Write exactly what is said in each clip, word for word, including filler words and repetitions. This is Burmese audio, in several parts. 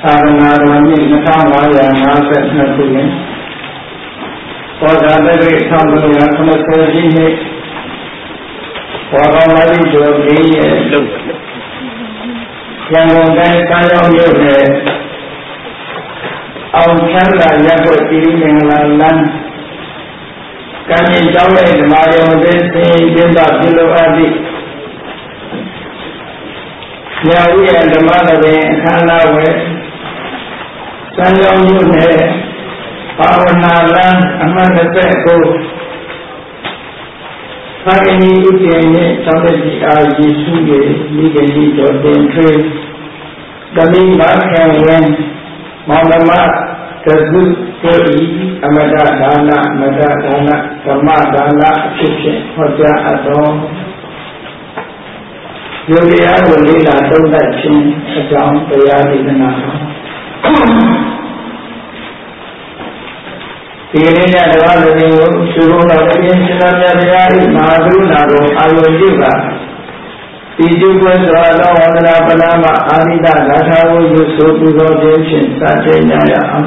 သာသနာတော်နှစ်နှစ်ထောင်ငါးရာငါးဆယ်နှစ်ခုနှစ်ဘောဓတက္ကိတစ်ထောင်သုံးရာခုနှစ်ဆယ်ပြည့်နှစ်ဘောဂဝါရီကျော်ကြီးရဲ့လုပ်ရန်ကုန်တိုင်းကမ်းရောင်းမြို့နယ်အောင်ချမ်းသာရပ်ကွက်ပြည်မင်္ဂလာလမ်းကံကြီးကျောင်းရဲ့ဓမ္မယုံသေးစဉ်ကျင်းပပြုလုပ်အပ်သည့်ညာဝိယဓမ္မတော်တွင်အခမ်းအနားဝယ်စံကြောင်းမြို့နယ်ဘာဝနာလမ်းအမှတ်၂၉ဖခင်ကြီးဥကျင်နှင့်သောတကြီးအားယေရှုရဲ့မိခင်ကြီးတော်တင်ထွေးတမိမခင်ဝင်းမောင်မတစုကိုဤအမတဒါနမတဒါနဓမ္မဒါနအဖြစ်ဖြင့်ဟောကြားအပ်တော်ယုတ်တရားကိုလေ့လာသုံးသပ်ခြင်းအကြောင်းတရားဒေသနာတော်ဒီနေ့ညတော်လူကြီးကိုသူတို့တော်အရင်ရှင်တော်မြတ်တရားဤမဟာကရုဏာကိုအာရုံပြုပါဒီကျုပ်ွယ်စွာသောဝန္ဒနာပနာမအာရိတဂါထာကိုယူဆိုပူဇော်ခြင်းဖြင့်စတင်ကြရအောင်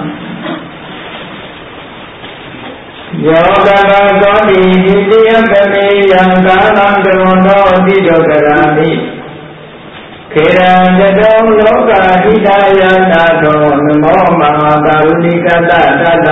ယောဂနာသောတိတိယကမေယံကာလံကရုဏောတိတောကရာမိခေရံတတောလောကဟိတယနာသောနမောမဟာကရုဏိကတတတ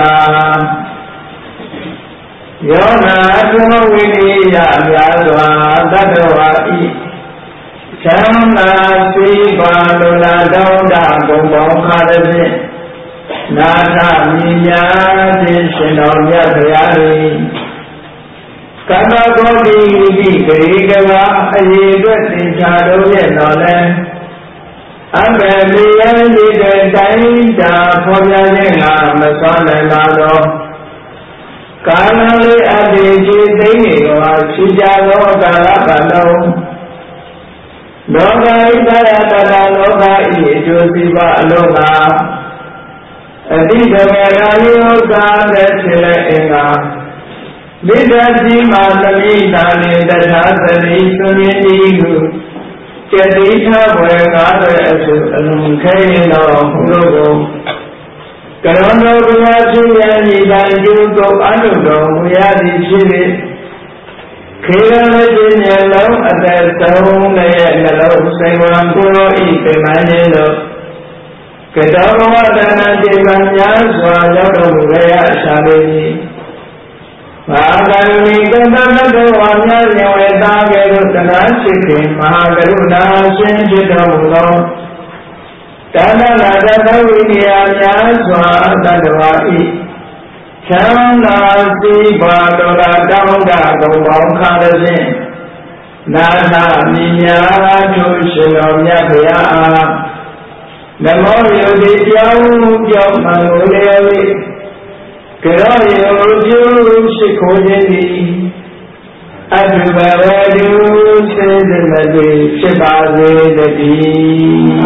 ယောနာသောဝိနိယများစွာတတ္တဝါဤချမ်းသာစိပါလုလာတောင်းတဘုံပေါင်းခါသည်ဖြင့်နာထမြညာခြင်းရှင်တော်မြတ်ဗျာ၏ကတ္တကောတိဤဂရိကဝအရေအတွက်သင်္ချာတော်ရဲ့တော်လဲအဘယ်လျံဒီတဲ့တိုင်းတာဖော်ပြခြင်းကမစွမ်းနိုင်ပါသောကာလလေးအတ္တိจิตသိနေတော်ရှိကြသောကာလပတ်လုံးလောကဣဒယတတလောကဤအကျိုးစီးပွားအလုံးပါအတိကမေရာယုသာတဲ့ဖြစ်လက်အင်္ဂါမိတ္တတိမာသမိတာနေတထာသတိသုမြင်ဤဟုကျတိထဝေကားတဲ့အစုအလုံးခဲရင်တော်ဘုလိုကိုကရုဏာဘုရားရှင်ယံဤတိုင်းကျုပ်ကိုအထုတော်မူရသည်ဖြစ်၏ခေရမခြင်းမျက်လုံးအသက်ဆုံးရဲ့နှလုံးစိတ်ဝံကိုရောဤပြမန်းခြင်းတို့ကတောဘဝတဏ္ဍတိကံများစွာရောက်တော်မူရရှာပေ၏မဟာကရုဏီကတ္တမတောဝါများရင်ဝေသားကဲ့သို့တရားရှိခင်မဟာကရုဏာရှင်ဖြစ်တော်မူသောတဏ္ဍနာတသဝိနည်းများစွာတတ္တဝါဤချမ်းသာစီပါတော်လာတောင်းတဘုံပေါင်းခါသည်ဖြင့်နာနာမြညာတို့ရှင်တော်မြတ်ဗျာအားနမောယုတိကြောင်းကြောင့်မင်္ဂလာဝိကရောယောကျုရှိခိုးခြင်းသည်အတုဘဝတုစေတမတိဖြစ်ပါစေတည်း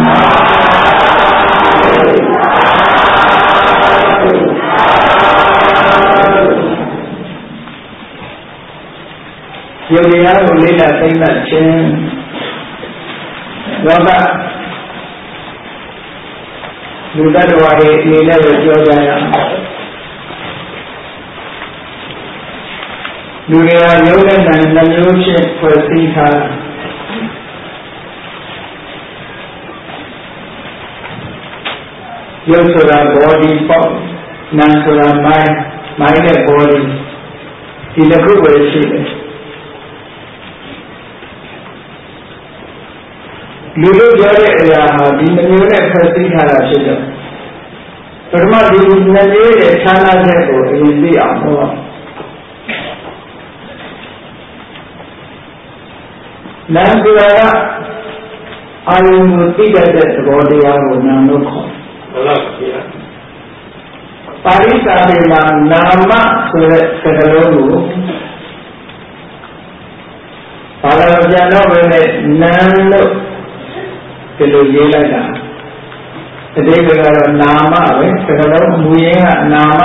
ယုတ်တရားကိုလေ့လာသိမှတ်ခြင်းလောကလူတ attva တွေအနေနဲ့ပြောကြရအောင်လူတွေကရုပ်နဲ့နာမ်နှမျိုးဖြင့်ဖွဲ့စည်းထားရုပ်ဆိုတာ body ပေါ့နာမ်ဆိုတာ mind mind နဲ့ body ဒီတစ်ခုပဲရှိတယ်လူတို့ပြောတဲ့အရာဟာဒီနှမျိုးနဲ့ဖွဲ့စည်းထားတာဖြစ်တယ်ပထမဒီနှမျိုးရဲ့ဌာနချက်ကိုအရင်သိအောင်ဟောနာမ်ဆိုတာအာယုံကိုသိတတ်တဲ့သဘောတရားကိုနာမ်လို့ခေါ်တယ်ဟုတ်ပါဗျာပါဠိစာပေမှာနာမဆိုတဲ့စကားလုံးကိုဘာလို့ပြန်တော့ပဲနဲ့နာမ်လို့ဒီလိုရေးလိုက်တာအတိတ်ကတော့နာမပဲစကားလုံးမူရင်းကနာမ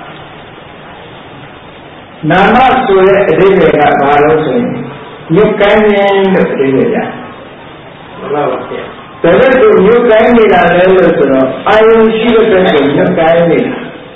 နာမဆိုတဲ့အတိတ်ကဘာလို့ဆိုရင်ညွတ်ကမ်းခြင်းလို့အတိတ်ကမှန်ပါပါဗျာဘယ်လိုကိုညှို့ကိုင်းနေတာလဲလို့ဆိုတော့အာယုံရှိတဲ့ဘက်ကိုညှို့ကိုင်းနေတာ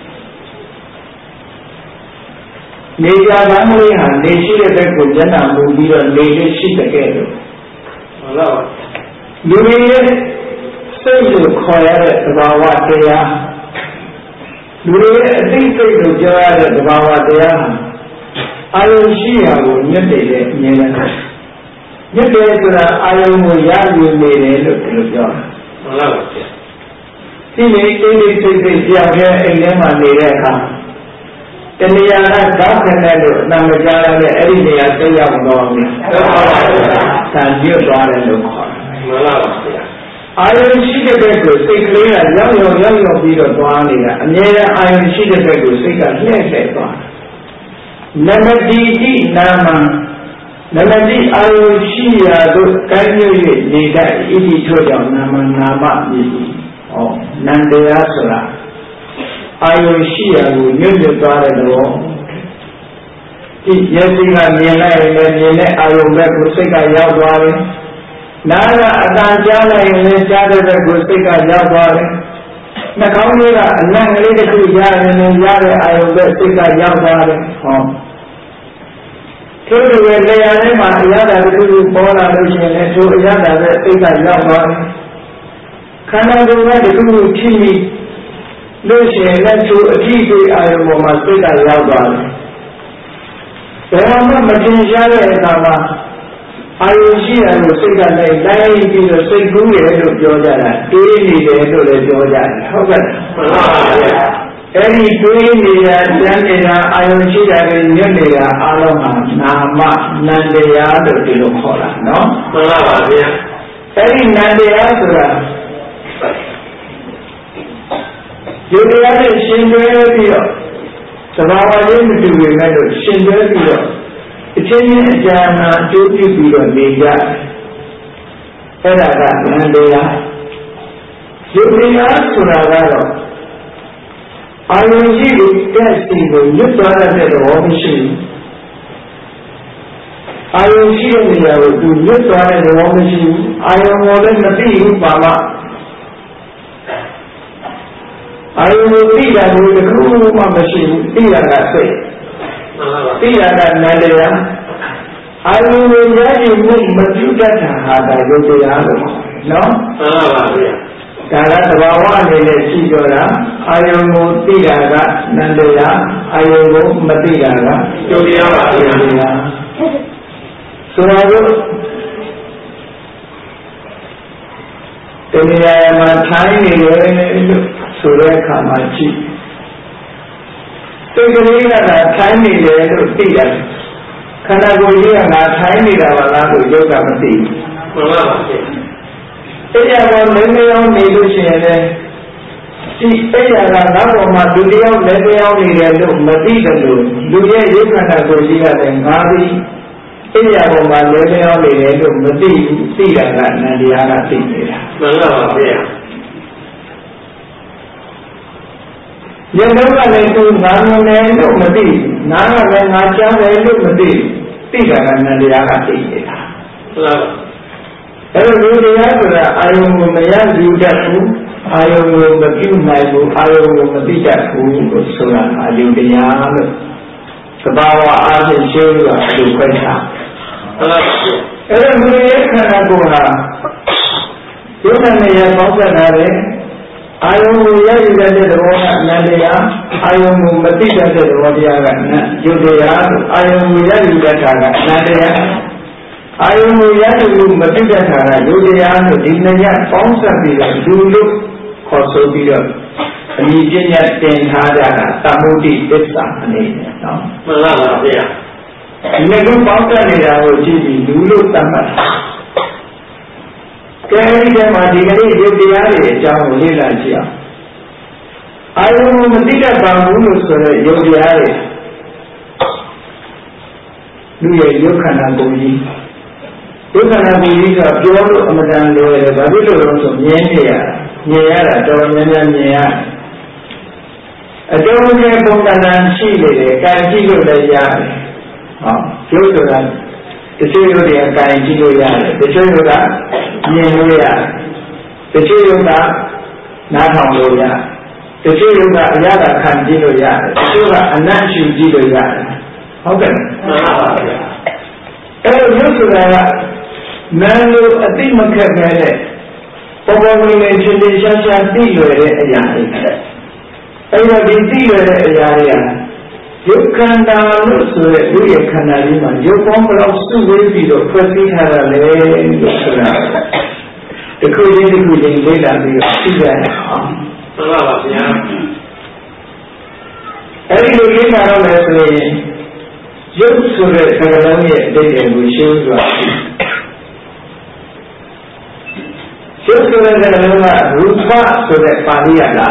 နေကြပါမလေးဟာနေရှိတဲ့ဘက်ကိုမျက်နှာမူပြီးတော့နေလို့ရှိတဲ့ကဲလို့ဟုတ်လားလူတွေရဲ့စိတ်ကိုခေါ်ရတဲ့သဘာဝတရားလူတွေရဲ့အသိစိတ်ကိုကြောရတဲ့သဘာဝတရားဟာအာယုံရှိရာကိုညှက်တယ်တဲ့အမြဲတမ်းညှက်တယ်ဆိုတာအာယုံကိုရယူနေတယ်လို့ဒီလိုပြောတာမှန်လားပါဗျာဒီနေ့အိမ်လေးစိတ်စိတ်ကြောက်တဲ့အိမ်ထဲမှာနေတဲ့အခါတဏှာကကောက်ခနဲ့လို့အတမကြားရတဲ့အဲ့ဒီနေရာသိရောက်တော့ဘူးလားဟုတ်ပါဘူးဗျာဆံကျွတ်သွားတယ်လို့ခေါ်တယ်မှန်လားပါဗျာအာယုံရှိတဲ့ဘက်ကိုစိတ်ကလေးကရောက်ရောက်ရောက်ရောက်ပြီးတော့သွားနေတာအမြဲတမ်းအာယုံရှိတဲ့ဘက်ကိုစိတ်ကလှည့်လှည့်သွားနမတိတိနာမနမတိအာယုရှိရာသို့ကိုင်းရွ၍နေတတ်ဣတိထို့ကြောင့်နာမနာမမြည်ဟောနန္တရားဆိုတာအာယုရှိရာကိုညွတ်ညွတ်သွားတဲ့သဘောဒီမျက်စိကမြင်လိုက်ရင်လည်းမြင်တဲ့အာယုဘက်ကိုစိတ်ကရောက်သွားတယ်နားကအတန်ကြားလိုက်ရင်လည်းကြားတဲ့ဘက်ကိုစိတ်ကရောက်သွားတယ်နှာခေါင်းလေးကအနံ့ကလေးတစ်ခုကြားရင်လည်းကြားတဲ့အာယုဘက်စိတ်ကရောက်သွားတယ်ဟောထို့တူပဲလေယာဉ်ထဲမှာအရာဓာတ်တစ်ခုပေါ်လာလို့ရှိရင်လည်းထိုအရာဓာတ်ရဲ့စိတ်ကရောက်သွားတယ်ခန္ဓာကိုယ်ကတစ်ခုဖြစ်ပြီးလို့ရှိရင်လည်းထိုအကြည့်တွေအာယုပေါ်မှာစိတ်ကရောက်သွားတယ်ဘယ်မှမတင်ရှားတဲ့အခါမှာအာယုရှိရလို့စိတ်ကလည်းတိုင်းပြီးတော့စိတ်ကူးတယ်လို့ပြောကြတာတွေးနေတယ်လို့လည်းပြောကြတယ်ဟုတ်ကဲ့မှန်ပါဗျာအဲ့ဒီတွေးနေတာကြမ်းနေတာအာယုရှိတာတွေညွတ်နေတာအားလုံးဟာနာမနန္တရားလို့ဒီလိုခေါ်တာနော်မှန်ပါပါဗျာအဲ့ဒီနန္တရားဆိုတာဒီတရားနဲ့ရှင်တွဲပြီးတော့သဘာဝချင်းမတူပေမဲ့လို့ရှင်တွဲပြီးတော့အချင်းချင်းအကြံနာအကျိုးပြုပြီးတော့နေကြအဲ့ဒါကနန္တရားယုတ်တရားဆိုတာကတော့အာယုရှိကိုတက်စီကိုညွတ်သွားတဲ့သဘောမရှိဘူးအာယုရှိတဲ့နေရာကိုသူညွတ်သွားတဲ့သဘောမရှိဘူးအာယုကိုလည်းမသိဘူးပါမအာယုကိုသိတာကိုတခုမှမရှိဘူးသိတာကစိတ်သိတာကနန္တရားအာယုကိုရည်မှုမပြုတတ်တာဟာဒါယုတ်တရားလို့နော်မှန်ပါပါဗျာဒါကသဘာဝအနေနဲ့ရှိကြတာအာယုကိုသိတာကနန္တရားအာယုကိုမသိတာကယုတ်တရားပါဗျာဆိုတော့တဏှာမှာထိုင်းနေတယ်လို့ဆိုတဲ့အခါမှာကြည့်စိတ်ကလေးကထိုင်းနေတယ်လို့သိတယ်ခန္ဓာကိုယ်ကြီးကငါထိုင်းနေတာပါလားလို့ယုတ်ကမသိဘူးမှန်ပါပါဗျာအဲ့ဒါကမင်းမယောင်းနေလို့ရှိရင်လည်းဒီအဲ့ဒါကငါ့ပေါ်မှာလူတယောက်လည်းတယောက်နေတယ်လို့မသိတယ်လို့လူရဲ့ယုတ်ခန္ဓာကိုယ်ကြီးကလည်းငါပြီးအဲ့ဒီအပေါ်မှာလည်းတယောက်နေတယ်လို့မသိဘူးသိတာကနန္တရားကသိနေတာမှန်ပါပါဗျာယုံတော့ကလည်းသူငါငုံတယ်လို့မသိနားကလည်းငါကြောင်းတယ်လို့မသိသိတာကနန္တရားကသိနေတာဟုတ်လားအဲ့လိုလူတရားဆိုတာအာယုံကိုမရယူတတ်ဘူးအာယုံကိုမပြုနိုင်ဘူးအာယုံကိုမသိတတ်ဘူးလို့ဆိုတာအာယုံတရားလို့သဘာဝအားဖြင့်ရှင်းလို့အလိုခွဲထားဟုတ်လားအဲ့ဒါလူရဲ့ခန္ဓာကိုယ်ဟာယုံနဲ့ရပေါင်းစပ်တာပဲအာယုံကိုရယူတဲ့သဘောကအနန္တရားအာယုံကိုမသိတတ်တဲ့သဘောတရားကယုတ်တရားလို့အာယုံကိုရယူတတ်တာကအနန္တရားအာယုံကိုရယူလို့မသိတတ်တာကယုတ်တရားလို့ဒီနှစ်ရပ်ပေါင်းစပ်ပြီးတော့လူလို့ခေါ်ဆိုပြီးတော့အမိပညာတင်ထားကြတာသမုဒ္ဒိသစ္စာအနေနဲ့နော်မှန်ပါပါဗျာဒီနေ့ကပေါင်းစပ်နေတာကိုကြည့်ပြီးလူလို့သတ်မှတ်ကဲဒီကမှာဒီကနေ့ယုတ်တရားတွေအကြောင်းကိုလေ့လာကြည့်အောင်အာယုံကိုမသိတတ်ပါဘူးလို့ဆိုတဲ့ယုတ်တရားတွေလူရဲ့ယုတ်ခန္ဓာကိုယ်ကြီးယုတ်ခန္ဓာကိုယ်ကြီးကပြောလို့အမတန်လွယ်တယ်ဘာဖြစ်လို့လဲဆိုမြင်နေရမြင်ရတာတော်များများမြင်ရအတုံးရဲ့ပုံသဏ္ဍာန်ရှိနေတယ်ကံကြည့်လို့လည်းရတယ်ဟောယုတ်ဆိုတာတချို့ယုတ်တွေကကံကြည့်လို့ရတယ်တချို့ယုတ်ကမြင်လို့ရတယ်တချို့ယုံကနားထောင်လို့ရတချို့ယုံကအရာကခံကြည့်လို့ရတယ်တချို့ကအနတ်ရှုကြည့်လို့ရတယ်ဟုတ်ကဲ့မှန်ပါပါဗျာအဲ့လိုရုပ်ဆိုတာကနာမ်လို့အသိမခက်ခဲတဲ့ပေါ်ပေါ်ဝင်ဝင်ချင်းချင်းရှားရှားသိလွယ်တဲ့အရာတွေအဲ့တော့ဒီသိလွယ်တဲ့အရာတွေကရုပ်ခန္ဓာလို့ဆိုတဲ့ရုပ်ရဲ့ခန္ဓာကြီးမှာရုပ်ပေါင်းဘယ်လောက်စုဝေးပြီးတော့ဖွဲ့စည်းထားတာလဲလို့ဆိုတာတခုချင်းတခုချင်းလေ့လာပြီးတော့သိကြရအောင်မှန်ပါပါဗျာအဲ့ဒီလိုလေ့လာရမယ်ဆိုရင်ရုပ်ဆိုတဲ့စကားလုံးရဲ့အဓိပ္ပာယ်ကိုရှင်းပြပါရုပ်ဆိုတဲ့စကားလုံးကရူပဆိုတဲ့ပါဠိရတာ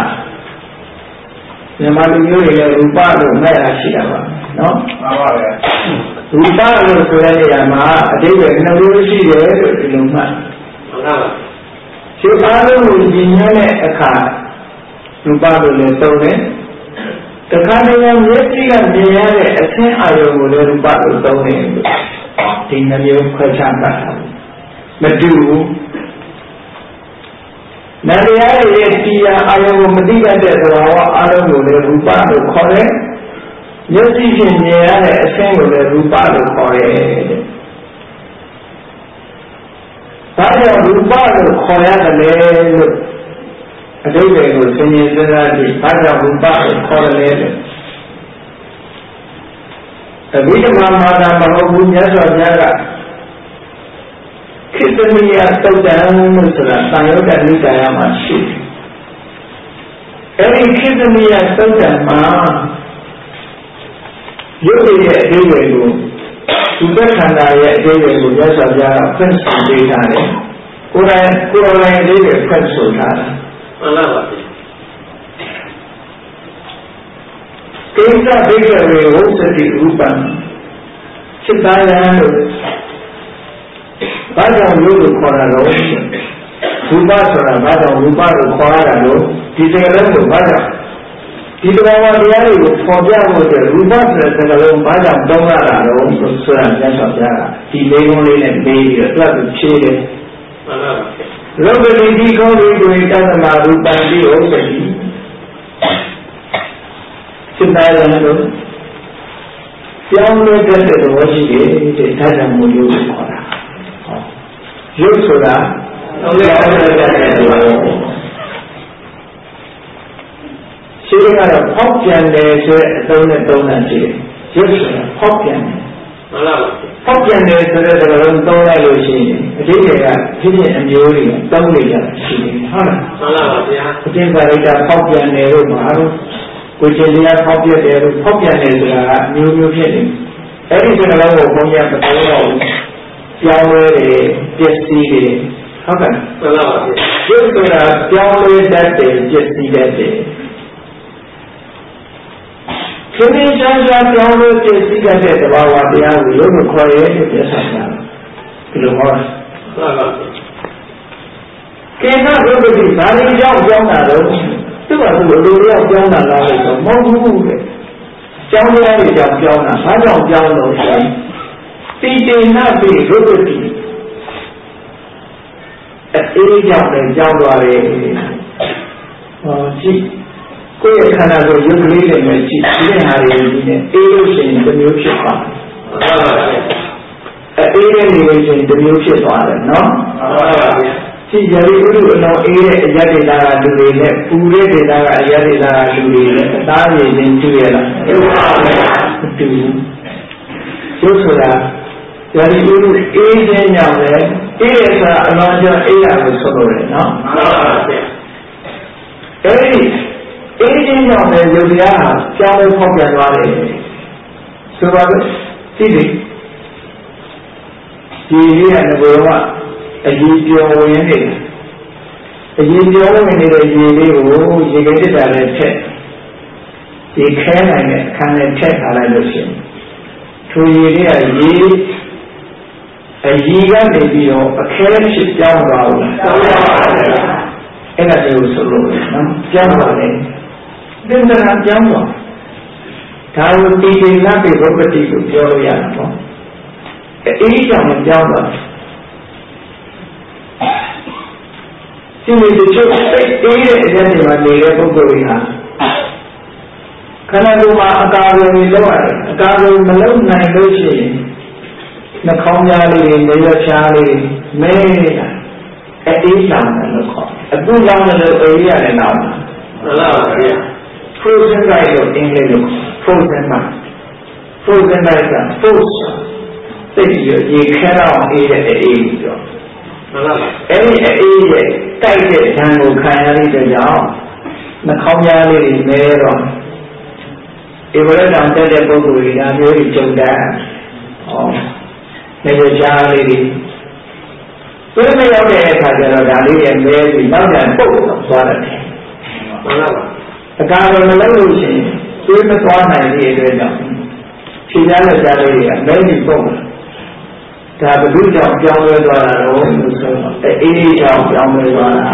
မြန်မာလူမျိုးတွေလည်းရူပလို့မဲ့ရရှိတာပါနော်မှန်ပါဗျာရူပလို့ဆိုတဲ့နေရာမှာအဓိပ္ပာယ်နှစ်မျိုးရှိတယ်လို့ဒီလိုမှတ်မှန်ပါပါရုပ်အားလုံးကိုဉာဏ်နဲ့အခါရူပလို့လည်းသုံးတယ်တခါတည်းကမျက်စိကမြင်ရတဲ့အသင်းအာရုံကိုလည်းရူပလို့သုံးတယ်ဒီနှမျိုးခွဲခြားတာမတူဘူးနာမ်တရားရဲ့တရားအာရုံကိုမသိတတ်တဲ့သဘာဝအာရုံကိုလည်းရူပလို့ခေါ်တယ်မျက်စိဖြင့်မြင်ရတဲ့အသင်းကိုလည်းရူပလို့ခေါ်တယ်ဘာကြောင့်ရူပလို့ခေါ်ရတယ်လဲလို့အဓိပ္ပာယ်ကိုသင်ရင်စဉ်းစားကြည့်ဘာကြောင့်ရူပကိုခေါ်ရလဲလို့အဘိဓမ္မာမှာတာမဟုတ်ဘူးမြတ်စွာဘုရားကခေတ္တမိယသုတ်တံလို့ဆိုတာသံယုတ်တနိကာယမှာရှိတယ်အဲဒီခေတ္တမိယသုတ်တံမှာရုပ်ရဲ့အဓိပ္ပာယ်ကိုဒီဘက်ခန္ဓာရဲ့အဓိပ္ပာယ်ကိုမြတ်စွာဘုရားကဖွင့်ဆိုပေးထားတယ်ကိုယ်တိုင်ကိုယ်တိုင်အဓိပ္ပာယ်ဖွင့်ဆိုထားတယ်မှန်ပါပါကိစ္စဒိဋ္ဌိဝေဝုသတိရူပံစိတ္တယံလို့ဘာကြောင့်ရုပ်ကိုခေါ်တာလို့ရူပဆိုတာဘာကြောင့်ရူပကိုခေါ်ရတာလို့ဒီစကားလုံးကိုဘာကြောင့်ဒီတရားဝတရားတွေကိုပေါ်ပြဖို့အတွက်ရူပဆိုတဲ့စကားလုံးဘာကြောင့်တောင်းရတာလို့ဆိုတာမြတ်စွာဘုရားကဒီလေးကုန်းလေးနဲ့မေးပြီးတော့သူကဖြေတယ်မှန်ပါပါလောကတိဒီကောဝိကိုတသမ္မာရူပံတိဥစ္စတိစိတ္တယံလို့ပြောင်းလဲတဲ့သဘောရှိတယ်တဲ့ဒါကြောင့်မို့လို့ခေါ်တာရုပ်ဆိုတာပြောင်းလဲတဲ့သဘောရှိတယ်ကတော့ဖောက်ပြန်တယ်ဆိုတဲ့အသုံးနဲ့သုံးတာရှိတယ်ရုပ်ဆိုတာဖောက်ပြန်တယ်မှန်ပါပါဖောက်ပြန်တယ်ဆိုတဲ့စကားလုံးသုံးလိုက်လို့ရှိရင်အတိတ်ကဖြစ်ဖြစ်အမျိုးတွေသုံးနေကြရှိတယ်ဟုတ်လားမှန်ပါပါဗျာအကျင့်ပါရိတာဖောက်ပြန်တယ်လို့မှာတော့ကိုယ်ကျင်တရားဖောက်ပြတယ်လို့ဖောက်ပြန်တယ်ဆိုတာကအမျိုးမျိုးဖြစ်နေအဲ့ဒီစကားလုံးကိုဘုန်းကြီးကမသုံးတော့ဘူးပြောင်းလဲတယ်ပျက်စီးတယ်ဟုတ်ကဲ့မှန်ပါပါဗျာရုပ်ဆိုတာပြောင်းလဲတတ်တယ်ပျက်စီးတတ်တယ်ခင်ဗျားရှားရှားပြောင်းလို့ပြည့်စည်တဲ့သဘာဝတရားကိုရုပ်ကိုခေါ်ရဲလို့ပြောဆိုတာဒီလိုဟောတာမှန်ပါကေနရုပ်တိဘာလို့ကြောင်းကြောင်းတာတော့သူ့ဘာလို့လူတွေကြောင်းတာလားလို့ဆိုမဟုတ်ဘူးလေကြောင်းတရားတွေကြောင်းကြောင်းတာဘာကြောင့်ကြောင်းလို့ဆိုတိတေနပိရုပ်တိအေးကြောင့်လည်းကြောင်းသွားတယ်ဟောကြည့်ကိုယ့်ရဲ့ခန္ဓာကိုရုပ်ကလေးတွေနဲ့ကြည့်ဒီဟာတွေဒီနဲ့အေးလို့ရှိရင်တစ်မျိုးဖြစ်သွားတယ်။ဟုတ်ပါပါ။အေးတဲ့နေလို့ရှိရင်တစ်မျိုးဖြစ်သွားတယ်နော်။ဟုတ်ပါပါ။ကြည့်ကြရဥဒုအလောအေးတဲ့အရဒေတာကလူတွေနဲ့ပူတဲ့ဒေတာကအရဒေတာကလူတွေနဲ့အသားရည်ချင်းတွေ့ရလား။ဟုတ်ပါပါ။မတူဘူး။ရုပ်ဆိုတာကြရဥဒုအေးခြင်းကြောင့်လည်းအေးရဆိုတာအလောကြောင့်အေးရလို့ဆိုလို့ရတယ်နော်။ဟုတ်ပါပါ။အဲဒီအေးခြင်းကြောင့်လည်းယုတ်တရားဟာကြောင်းလို့ဖောက်ပြန်သွားတယ်ဆိုပါလို့သိတယ်ဒီလေးကငဘောကအရေးပြောဝင်နေတယ်အရေးပြောဝင်နေတဲ့ရေလေးကိုရေကတစ်တာနဲ့ထက်ဒီခဲနိုင်တဲ့အခန်းနဲ့ထက်ထားလိုက်လို့ရှိရင်ထိုရေလေးကရေအကြီးကနေပြီးတော့အခဲဖြစ်ကြောင်းသွားဘူးလားဟုတ်ပါဘူးအဲ့ဒါကိုဆိုလို့နော်ကြောင်းသွားတယ်သင်္ကနာကြောင်းသွားဒါကိုတိတိလပိဘုပ္ပတိကိုပြောလို့ရတာပေါ့အေးကြောင့်ကြောင်းသွားဒီလိုတချို့စိတ်အေးတဲ့အရာတွေမှာနေတဲ့ပုဂ္ဂိုလ်တွေဟာခန္ဓာကိုယ်မှာအကာအကွယ်တွေလုပ်ရတယ်အကာအကွယ်မလုပ်နိုင်လို့ရှိရင်နှာခေါင်းသားလေးတွေနေရချားလေးမဲနေတာအေးလောင်တယ်လို့ခေါ်တယ်အခုလောင်တယ်လို့အေးရတယ်လောင်တယ်မှန်ပါပါဗျာ frozen rice လို့အင်္ဂလိပ်လို frozen rice frozen rice က froze သိပြီးရေခဲတော့အေးတဲ့အေးပြီးတော့မှန်ပါပါအဲ့ဒီအေးရဲ့တိုက်တဲ့ဓာတ်ကိုခံရတဲ့ကြောင့်နှာခေါင်းသားလေးတွေမဲတော့ဧဝရတောင်တက်တဲ့ပုဂ္ဂိုလ်တွေဒါမျိုးကြီးကြုံတာဟောနေရချားလေးတွေဘယ်လိုရောက်တဲ့အခါကျတော့ဒါလေးရဲ့မဲပြီးနောက်ပြန်ပုတ်သွားတယ်မှန်ပါပါအကာအကွယ်မလုပ်လို့ရှိရင်သွေးမသွားနိုင်တဲ့အတွက်ကြောင့်ခြေသားလက်သားလေးတွေကမဲပြီးပုတ်ဒါဘယ်လိုကြောင့်ပြောင်းလဲသွားတာလို့ဆိုတော့အေးအေးကြောင့်ပြောင်းလဲသွားတာ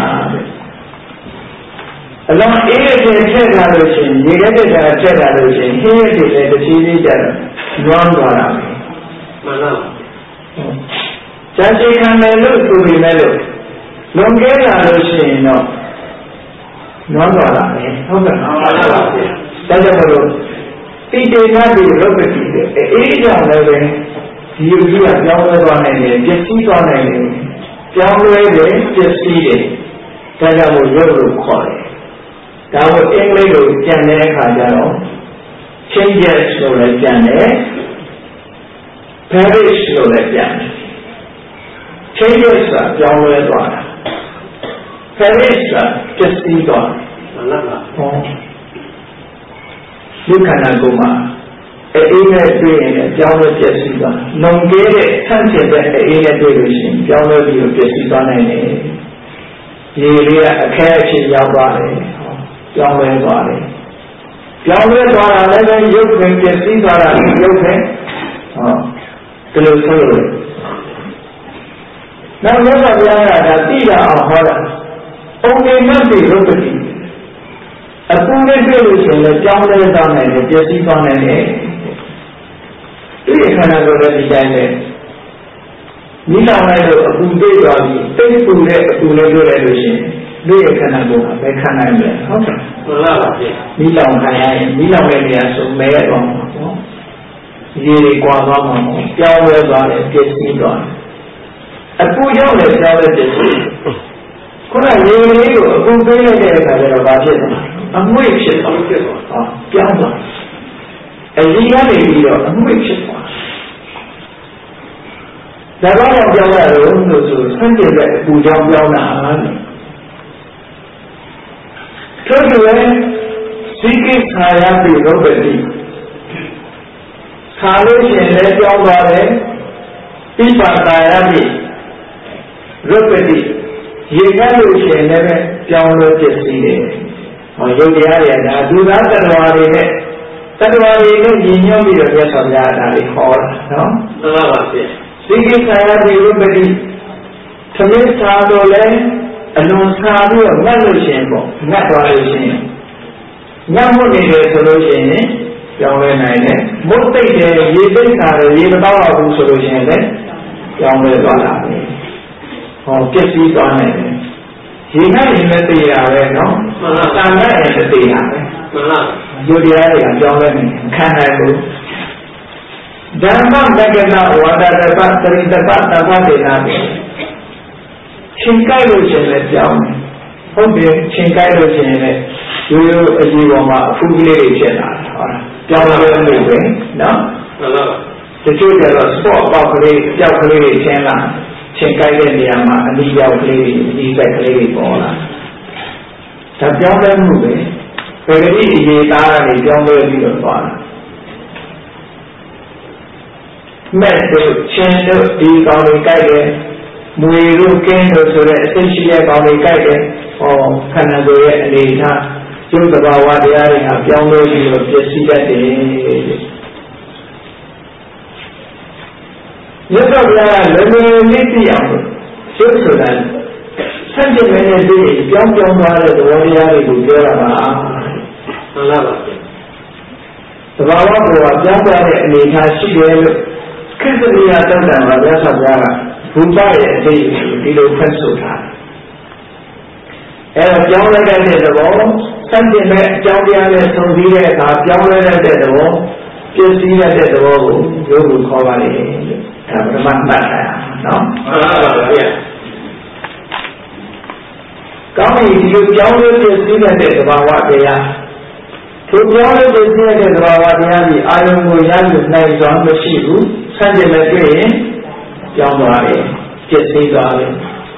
အလုံးအေးအေးထည့်ထားလို့ရှိရင်ရေခဲတက်တာထည့်ထားလို့ရှိရင်ဟင်းရည်တွေလည်းတစ်ချင်းချင်းကြတော့လွမ်းသွားတာပဲမှန်ပါဇာတိခံမယ်လို့ဆိုပေမဲ့လို့လွန်ကဲလာလို့ရှိရင်တော့လွမ်းသွားတာပဲဟုတ်ကဲ့မှန်ပါပါဒါကြောင့်မလို့တိတေနာတိရုပ်ပတိတဲ့အေးကြောင့်လည်းပဲဒီယူကြီးကပြောင်းလဲသွားနိုင်တယ်ပျက်စီးသွားနိုင်တယ်ပြောင်းလဲတယ်ပျက်စီးတယ်ဒါကြောင့်မို့ရုပ်လို့ခေါ်တယ်ဒါကိုအင်္ဂလိပ်လိုပြန်တဲ့အခါကျတော့ changes လို့လည်းပြန်တယ် perish လို့လည်းပြန်တယ် changes ကပြောင်းလဲသွားတာ perish ကပျက်စီးသွားတယ်မှန်ပါပါဒီခန္ဓာကိုယ်မှာအေးနဲ့တွေ့ရင်ပြောင်းလဲပျက်စီးသွားလုံကဲတဲ့ဆန့်ကျင်တဲ့အေးနဲ့တွေ့လို့ရှိရင်ပြောင်းလဲပြီးတော့ပျက်စီးသွားနိုင်တယ်ရေလေးကအခဲအဖြစ်ရောက်သွားတယ်ပြောင်းလဲသွားတယ်ပြောင်းလဲသွားတာလည်းပဲရုပ်ပင်ပျက်စီးသွားတာရုပ်ပင်ဟောဒီလိုဆိုလို့နောက်မြတ်စွာဘုရားကဒါသိတာအောင်ဟောတာဩကေနတ်တိရုပ်ပတိအပူနဲ့တွေ့လို့ရှိရင်လည်းပြောင်းလဲသွားနိုင်တယ်ပျက်စီးသွားနိုင်တယ်ဒီခန္ဓာကိုယ်ရဲ့ဒီတိုင်းပဲမိလောင်လိုက်လို့အပူတွေ့သွားပြီးတိတ်ပူတဲ့အပူနဲ့တွေ့လိုက်လို့ရှိရင်ဒီခန္ဓာကိုယ်ကပဲခံနိုင်တယ်ဟုတ်ကဲ့မှန်ပါပါဗျာမိလောင်ခံရရင်မိလောင်တဲ့နေရာဆိုမဲတော့မှာပေါ့ရေတွေကွာသွားမှာပေါ့ပြောင်းလဲသွားတယ်ပျက်စီးသွားတယ်အပူကြောင့်လည်းပြောင်းလဲပျက်စီးခုနရေလေးကိုအပူပေးလိုက်တဲ့အခါကျတော့ဘာဖြစ်လဲအမွေဖြစ်သွားဖြစ်သွားဟောပြောင်းသွားအရင်ကနေပြီးတော့အမွေဖြစ်သွားဒါတော့ပြောင်းရတော့လို့ဆိုဆန့်ကျင်တဲ့အပူကြောင့်ပြောင်းတာထို့တူပဲဇိကိခာယပိရုပ္ပတိခါလို့ရှိရင်လည်းပြောင်းသွားတယ်ပိပတာယပိရုပ္ပတိရေကလို့ရှိရင်လည်းပြောင်းလို့ဖြစ်စီတယ်ဟောယုတ်တရားတွေကဒါဒုသာတ္တဝါတွေနဲ့တတ္တဝါတွေနဲ့ညီညွတ်ပြီးတော့မြတ်စွာဘုရားဒါလေးခေါ်တာနော်မှန်ပါပါဗျာဇိကိခာယပိရုပ္ပတိသမစ္ဆာလို့လည်းအလွန်ဆာပြီးတော့ငတ်လို့ရှိရင်ပေါ့ငတ်သွားလို့ရှိရင်ငတ်မှုနေတယ်ဆိုလို့ရှိရင်ပြောင်းလဲနိုင်တယ်မုတ်သိပ်တယ်ရေသိပ်တာတယ်ရေမတော့ရဘူးဆိုလို့ရှိရင်လည်းပြောင်းလဲသွားတာပဲဟောပျက်စီးသွားနိုင်တယ်ရေနဲ့ရင်လည်းသိရပဲနော်မှန်ပါတန်နဲ့ရင်သိရပဲမှန်ပါယုတ်တရားတွေကပြောင်းလဲနေခံနိုင်ဘူးဓမ္မမဂ္ဂနာဝါဒတပတရိတပတပဒေနာချိန်ကြိုက်လို့ရှင်လည်းပြောင်းတယ်ဟုတ်တယ်ချိန်ကြိုက်လို့ရှင်လည်းရိုးရိုးအကြီးပေါ်မှာအဖူးကလေးတွေဖြစ်လာတယ်ဟောပြောင်းလဲလို့ပဲနော်မှန်ပါတချို့ကျတော့ sport ပေါက်ကလေးကြောက်ကလေးတွေရှင်းလာချိန်ကြိုက်တဲ့နေရာမှာအနီးရောက်ကလေးတွေအနီးဆိုင်ကလေးတွေပေါ်လာဒါပြောင်းလဲမှုပဲပဂတိအရေးသားကနေပြောင်းလဲပြီးတော့သွားတာမဲ့တို့ချင်းတို့ဒီကောင်တွေကြိုက်တယ်မွေတို့ကင်းတို့ဆိုတဲ့အသိရှိတဲ့ကောင်တွေကြိုက်တယ်ဟောခန္ဓာကိုယ်ရဲ့အနေထားကျုပ်သဘာဝတရားတွေဟာပြောင်းလဲပြီးတော့ပျက်စီးတတ်တယ်မြတ်စွာဘုရားကလည်းလည်းလေးသိအောင်ရှင်းဆိုတာဆန့်ကျင်နေတဲ့ဒီပြောင်းပြောင်းသွားတဲ့သဘောတရားတွေကိုပြောတာပါမှန်ပါပါသဘာဝကိုပြောင်းသွားတဲ့အနေထားရှိတယ်လို့ခရစ်ယာန်တုံ့ပြန်ပါမြတ်စွာဘုရားကဘုရားရဲ့အသိဒီလိုဖတ်ဆိုထားခအဲတော့ပြောင်းလဲတဲ့သဘောစန့်ကျင်မဲ့အကြောင်းတရားနဲ့ဆုံစည်းတဲ့အခါပြောင်းလဲတဲ့သဘောပြည့်စည်တဲ့သဘောကိုယုတ်ကိုခေါ်ပါလေဒါပထမမှတ်ထားနော်မှန်ပါပါဗျာကောင်းပြီဒီလိုပြောင်းလဲပြည့်စည်တဲ့သဘာဝတရားသူပြောင်းလဲပြည့်စည်တဲ့သဘာဝတရားကြီးအာယုံကိုရယူနိုင်စွာမရှိဘူးစန့်ကျင်မဲ့တွေ့ရင်ပြောင်းသွားတယ်ပြည့်စည်သွားတယ်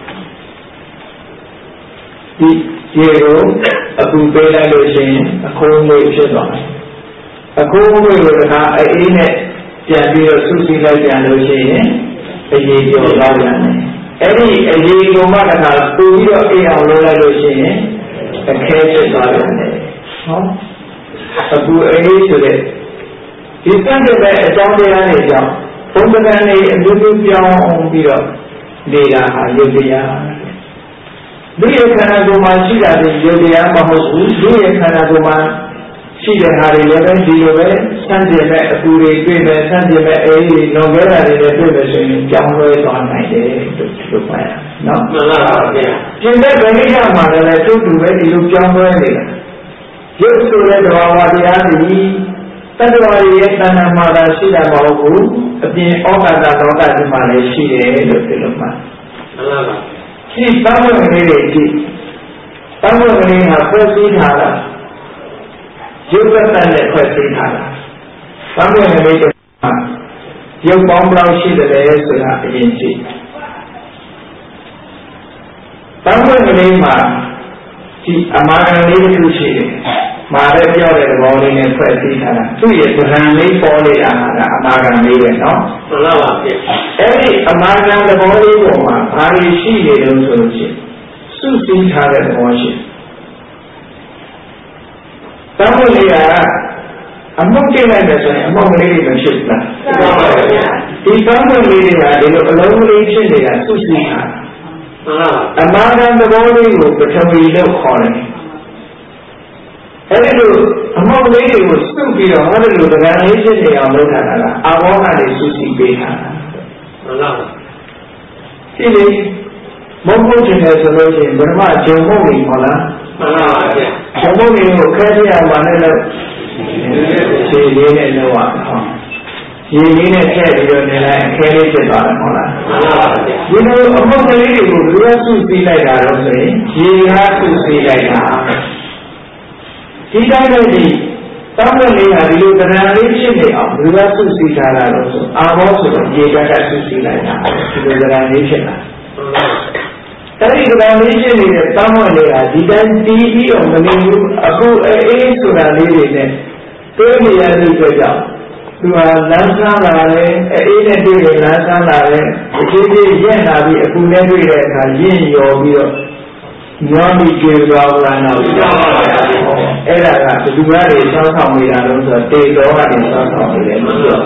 ဒီရေကိုအပူပေးလိုက်လို့ရှိရင်အခိုးငွေဖြစ်သွားတယ်အခိုးငွေကိုတခါအေးနဲ့ပြန်ပြီးတော့စုစည်းလိုက်ပြန်လို့ရှိရင်အရေးကျော်သွားပြန်တယ်အဲ့ဒီအရေးကိုမှတခါပူပြီးတော့အေးအောင်လုပ်လိုက်လို့ရှိရင်အခဲဖြစ်သွားပြန်တယ်ဟောအပူအေးဆိုတဲ့ဒီစံတဲ့အကြောင်းတရားတွေကြောင့်ဘုံပကံတွေအမျိုးမျိုးပြောင်းအောင်ပြီးတော့နေတာဟာယုတ်တရားလူရဲ့ခန္ဓာကိုယ်မှာရှိတာတွေယုတ်တရားမဟုတ်ဘူးလူရဲ့ခန္ဓာကိုယ်မှာရှိတဲ့ဟာတွေလည်းပဲဒီလိုပဲစံကျင်မဲ့အပူတွေတွေ့မယ်စံကျင်မဲ့အေးတွေလောကဓာတ်တွေလည်းတွေ့မယ်ဆိုရင်ကြောင်းလွဲသွားနိုင်တယ်လို့ပြောပါရနော်မှန်ပါပါဗျာပြင်တဲ့ဗိဓာမှာလည်းတူတူပဲဒီလိုကြောင်းလွဲနေတာရုပ်ဆိုတဲ့သဘာဝတရားတွေတတ္တဝါရဲ့တဏ္ဍာမှာသာရှိတာမဟုတ်ဘူးအပြင်ဩဃာတလောကဒီမှာလည်းရှိတယ်လို့ပြောလို့မှန်ပါပါဒီပန်းဝင်ကလေးတွေဒီပန်းဝင်ကလေးကဖွဲ့စည်းထားတာရုပ်သက်သက်နဲ့ဖွဲ့စည်းထားတာပန်းဝင်ကလေးကရုပ်ပေါင်းဘယ်လောက်ရှိတယ်လဲဆိုတာအရင်ကြည့်ပန်းဝင်ကလေးမှာဒီအမာခံလေးတစ်ခုရှိတယ်မာတဲ့ပြောတဲ့သဘောလေးနဲ့ဖွဲ့စည်းထားတာသူ့ရဲ့ဗရန်လေးပေါ်နေတာကအမာခံလေးပဲနော်မှန်ပါပါဗျအဲ့ဒီအမာခံသဘောလေးပေါ်မှာဘာတွေရှိနေလို့ဆိုလို့ရှိရင်စုစည်းထားတဲ့သဘောရှိတမ်းဖို့လေးကအမှုတ်ကျလိုက်တယ်ဆိုရင်အမှုတ်ကလေးတွေမဖြစ်ဘူးလားမှန်ပါပါဗျဒီတမ်းဖို့လေးတွေကဒီလိုအလုံးလေးဖြစ်နေတာစုစည်းထားတာမှန်ပါအမာခံသဘောလေးကိုပထဝီလို့ခေါ်တယ်အဲ့ဒီလိုအမောက်လေးတွေကိုစုပြီးတော့အဲ့ဒီလိုဒဂန်လေးဖြစ်နေအောင်လုပ်ထားတာကအာဘောကတွေစုစည်းပေးထားတာမှန်ပါပါဒီလေမုတ်ဖို့ခြင်းတယ်ဆိုလို့ရှိရင်ဗရမဂျုံမုတ်နေဟုတ်လားမှန်ပါပါဗျဂျုံမုတ်တွေကိုခဲပြရမှာနဲ့လို့ခြေလေးနဲ့လောက်ရအောင်ရေလေးနဲ့ထည့်ပြီးတော့နေလိုက်အခဲလေးဖြစ်သွားတယ်ဟုတ်လားမှန်ပါပါဗျဒီလိုအမောက်ကလေးတွေကိုဘယ်လိုစုစည်းလိုက်တာတော့ဆိုရင်ရေဟာစုစည်းလိုက်တာဒီတိုင်းနဲ့ဒီတောင်းတဲ့လေးဟာဒီလိုတရားလေးဖြစ်နေအောင်ဘယ်လိုစုစည်းထားတာလို့ဆိုအာဘောဆိုတော့ရေကကစုစည်းလိုက်တာဒီလိုတရားလေးဖြစ်လာအဲ့ဒီတရားလေးဖြစ်နေတဲ့တောင်းတဲ့လေးဟာဒီတိုင်းတီးပြီးတော့မနေဘူးအခုအေးဆိုတာလေးတွေနဲ့တွေးနေရတဲ့အတွက်ကြောင့်သူဟာလမ်းဆန်းလာတယ်အေးနဲ့တွေ့ရင်လမ်းဆန်းလာတယ်အခြေချင်းရက်လာပြီးအခုနဲ့တွေ့တဲ့အခါရင့်ရော်ပြီးတော့ညောပြီးကျေသွားဘူးလားတော့အဲ့ဒါကဘယ်သူကတွေစောင်းဆောင်နေတာလို့ဆိုတော့တေတော်ကတွေစောင်းဆောင်နေတယ်လို့ဆို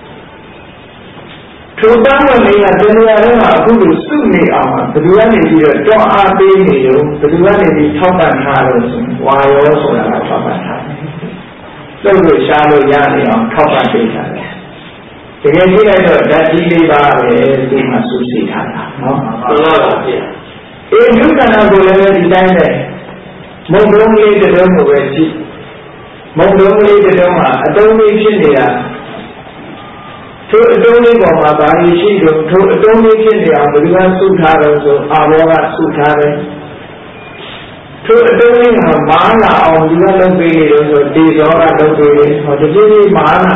ထိုတမ်းဝင်လေးကတရားထဲမှာအခုလိုစုနေအောင်ဘယ်သူကနေပြီးတော့တောင်းအားပေးနေလို့ဘယ်သူကနေပြီးထောက်ပံ့ထားလို့ဆိုဝါရောဆိုတာကထောက်ပံ့ထားတယ်လှုပ်လို့ရှားလို့ရနေအောင်ထောက်ပံ့ပေးထားတယ်တကယ်ကြည့်လိုက်တော့ဓာတ်ကြီးလေးပါပဲဒီမှာစုစည်းထားတာနော်မှန်ပါပါဗျာအေးယုတ်ကနာကိုလည်းဒီတိုင်းပဲမုံလုံးလေးတစ်လုံးကိုပဲကြည့်မုံလုံးလေးတစ်လုံးမှာအတုံးလေးဖြစ်နေတာထိုအတုံးလေးပေါ်မှာဘာလို့ရှိလို့ထိုအတုံးလေးဖြစ်နေအောင်ဘယ်သူကစုထားလို့ဆိုအာဘောကစုထားတယ်ထိုအတုံးလေးကမားလာအောင်ဒီကလုပ်ပေးနေလို့ဆိုတေဇောကလုပ်ပေးတယ်ဟောတပြေးပြေးမားလာ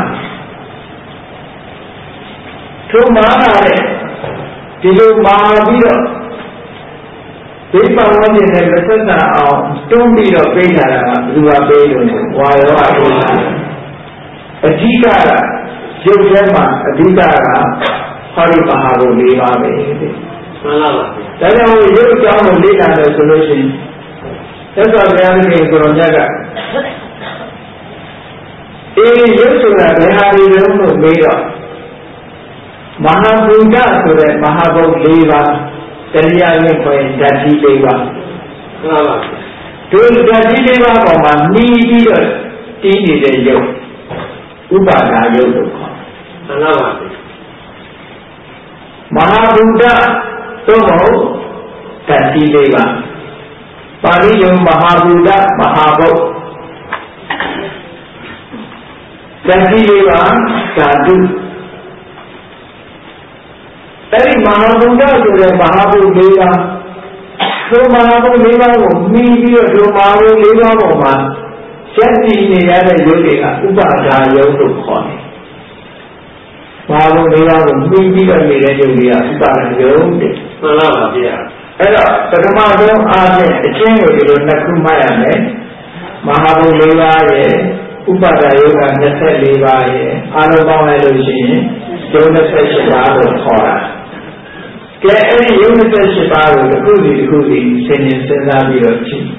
ထိုမားလာတဲ့ဒီလိုမားပြီးတော့ဒီပတ်ဝန်းကျင်နဲ့မဆက်ဆံအောင်တွန်းပြီးတော့ပေးထားတာကဘယ်သူကပေးလို့လဲဝါရောကပေးတာအဓိကကရုပ်ထဲမှာအဓိကကဟောဒီပါဟာကို၄ပါးပဲမှန်ပါပါဒါကြောင့်ရုပ်ကြောင်းကိုလေ့လာတယ်ဆိုလို့ရှိရင်သက်သာဘုရားရှင်ကိုရောမြတ်ကအေးရုပ်ဆိုတာဘယ်ဟာတွေလဲလို့မေးတော့မဟာဗုဒ္ဓဆိုတဲ့မဟာဘုတ်၄ပါးတရားနဲ့ခေါ်ရင်ဓာတ်ကြီး၄ပါးမှန်ပါပါဒီဓာတ်ကြီး၄ပါးပေါ်မှာနှီးပြီးတော့တည်နေတဲ့ရုပ်ဥပါဒာရုပ်လို့ခေါ်မှန်ပါပါမဟာဗုဒ္ဓသို့မဟုတ်ဓာတ်ကြီး၄ပါးပါဠိလိုမဟာဗုဒ္ဓမဟာဘုတ်ဓာတိလေးပါဓာတုအဲ့ဒီမဟာဗုဒ္ဓဆိုတဲ့မဟာဗုဒ္ဓလေးပါဒီမဟာဗုဒ္ဓလေးပါကိုမြည်ပြီးတော့ဒီမဟာဗုဒ္ဓလေးပါပေါ်မှာစက်တည်နေရတဲ့ယုတ်တွေကဥပါဒါယုတ်လို့ခေါ်တယ်မဟာဗုဒ္ဓလေးပါကိုမြည်ပြီးတော့နေတဲ့ယုတ်တွေကဥပါဒါယုတ်တဲ့မှန်ပါပါဗျာအဲ့တော့ပထမဆုံးအားဖြင့်အချင်းကိုဒီလိုနှစ်ခုမှတ်ရမယ်မဟာဗုဒ္ဓလေးပါရဲ့ဥပါဒါယုတ်က၂၄ပါးရဲ့အားလုံးပေါင်းလိုက်လို့ရှိရင်ယုတ်၂၈ပါးလို့ခေါ်တာကဲအဲ့ဒီယုတ်၂၈ပါးကိုတစ်ခုစီတစ်ခုစီစဉ်းစဉ်းစားပြီးတော့ကြည့်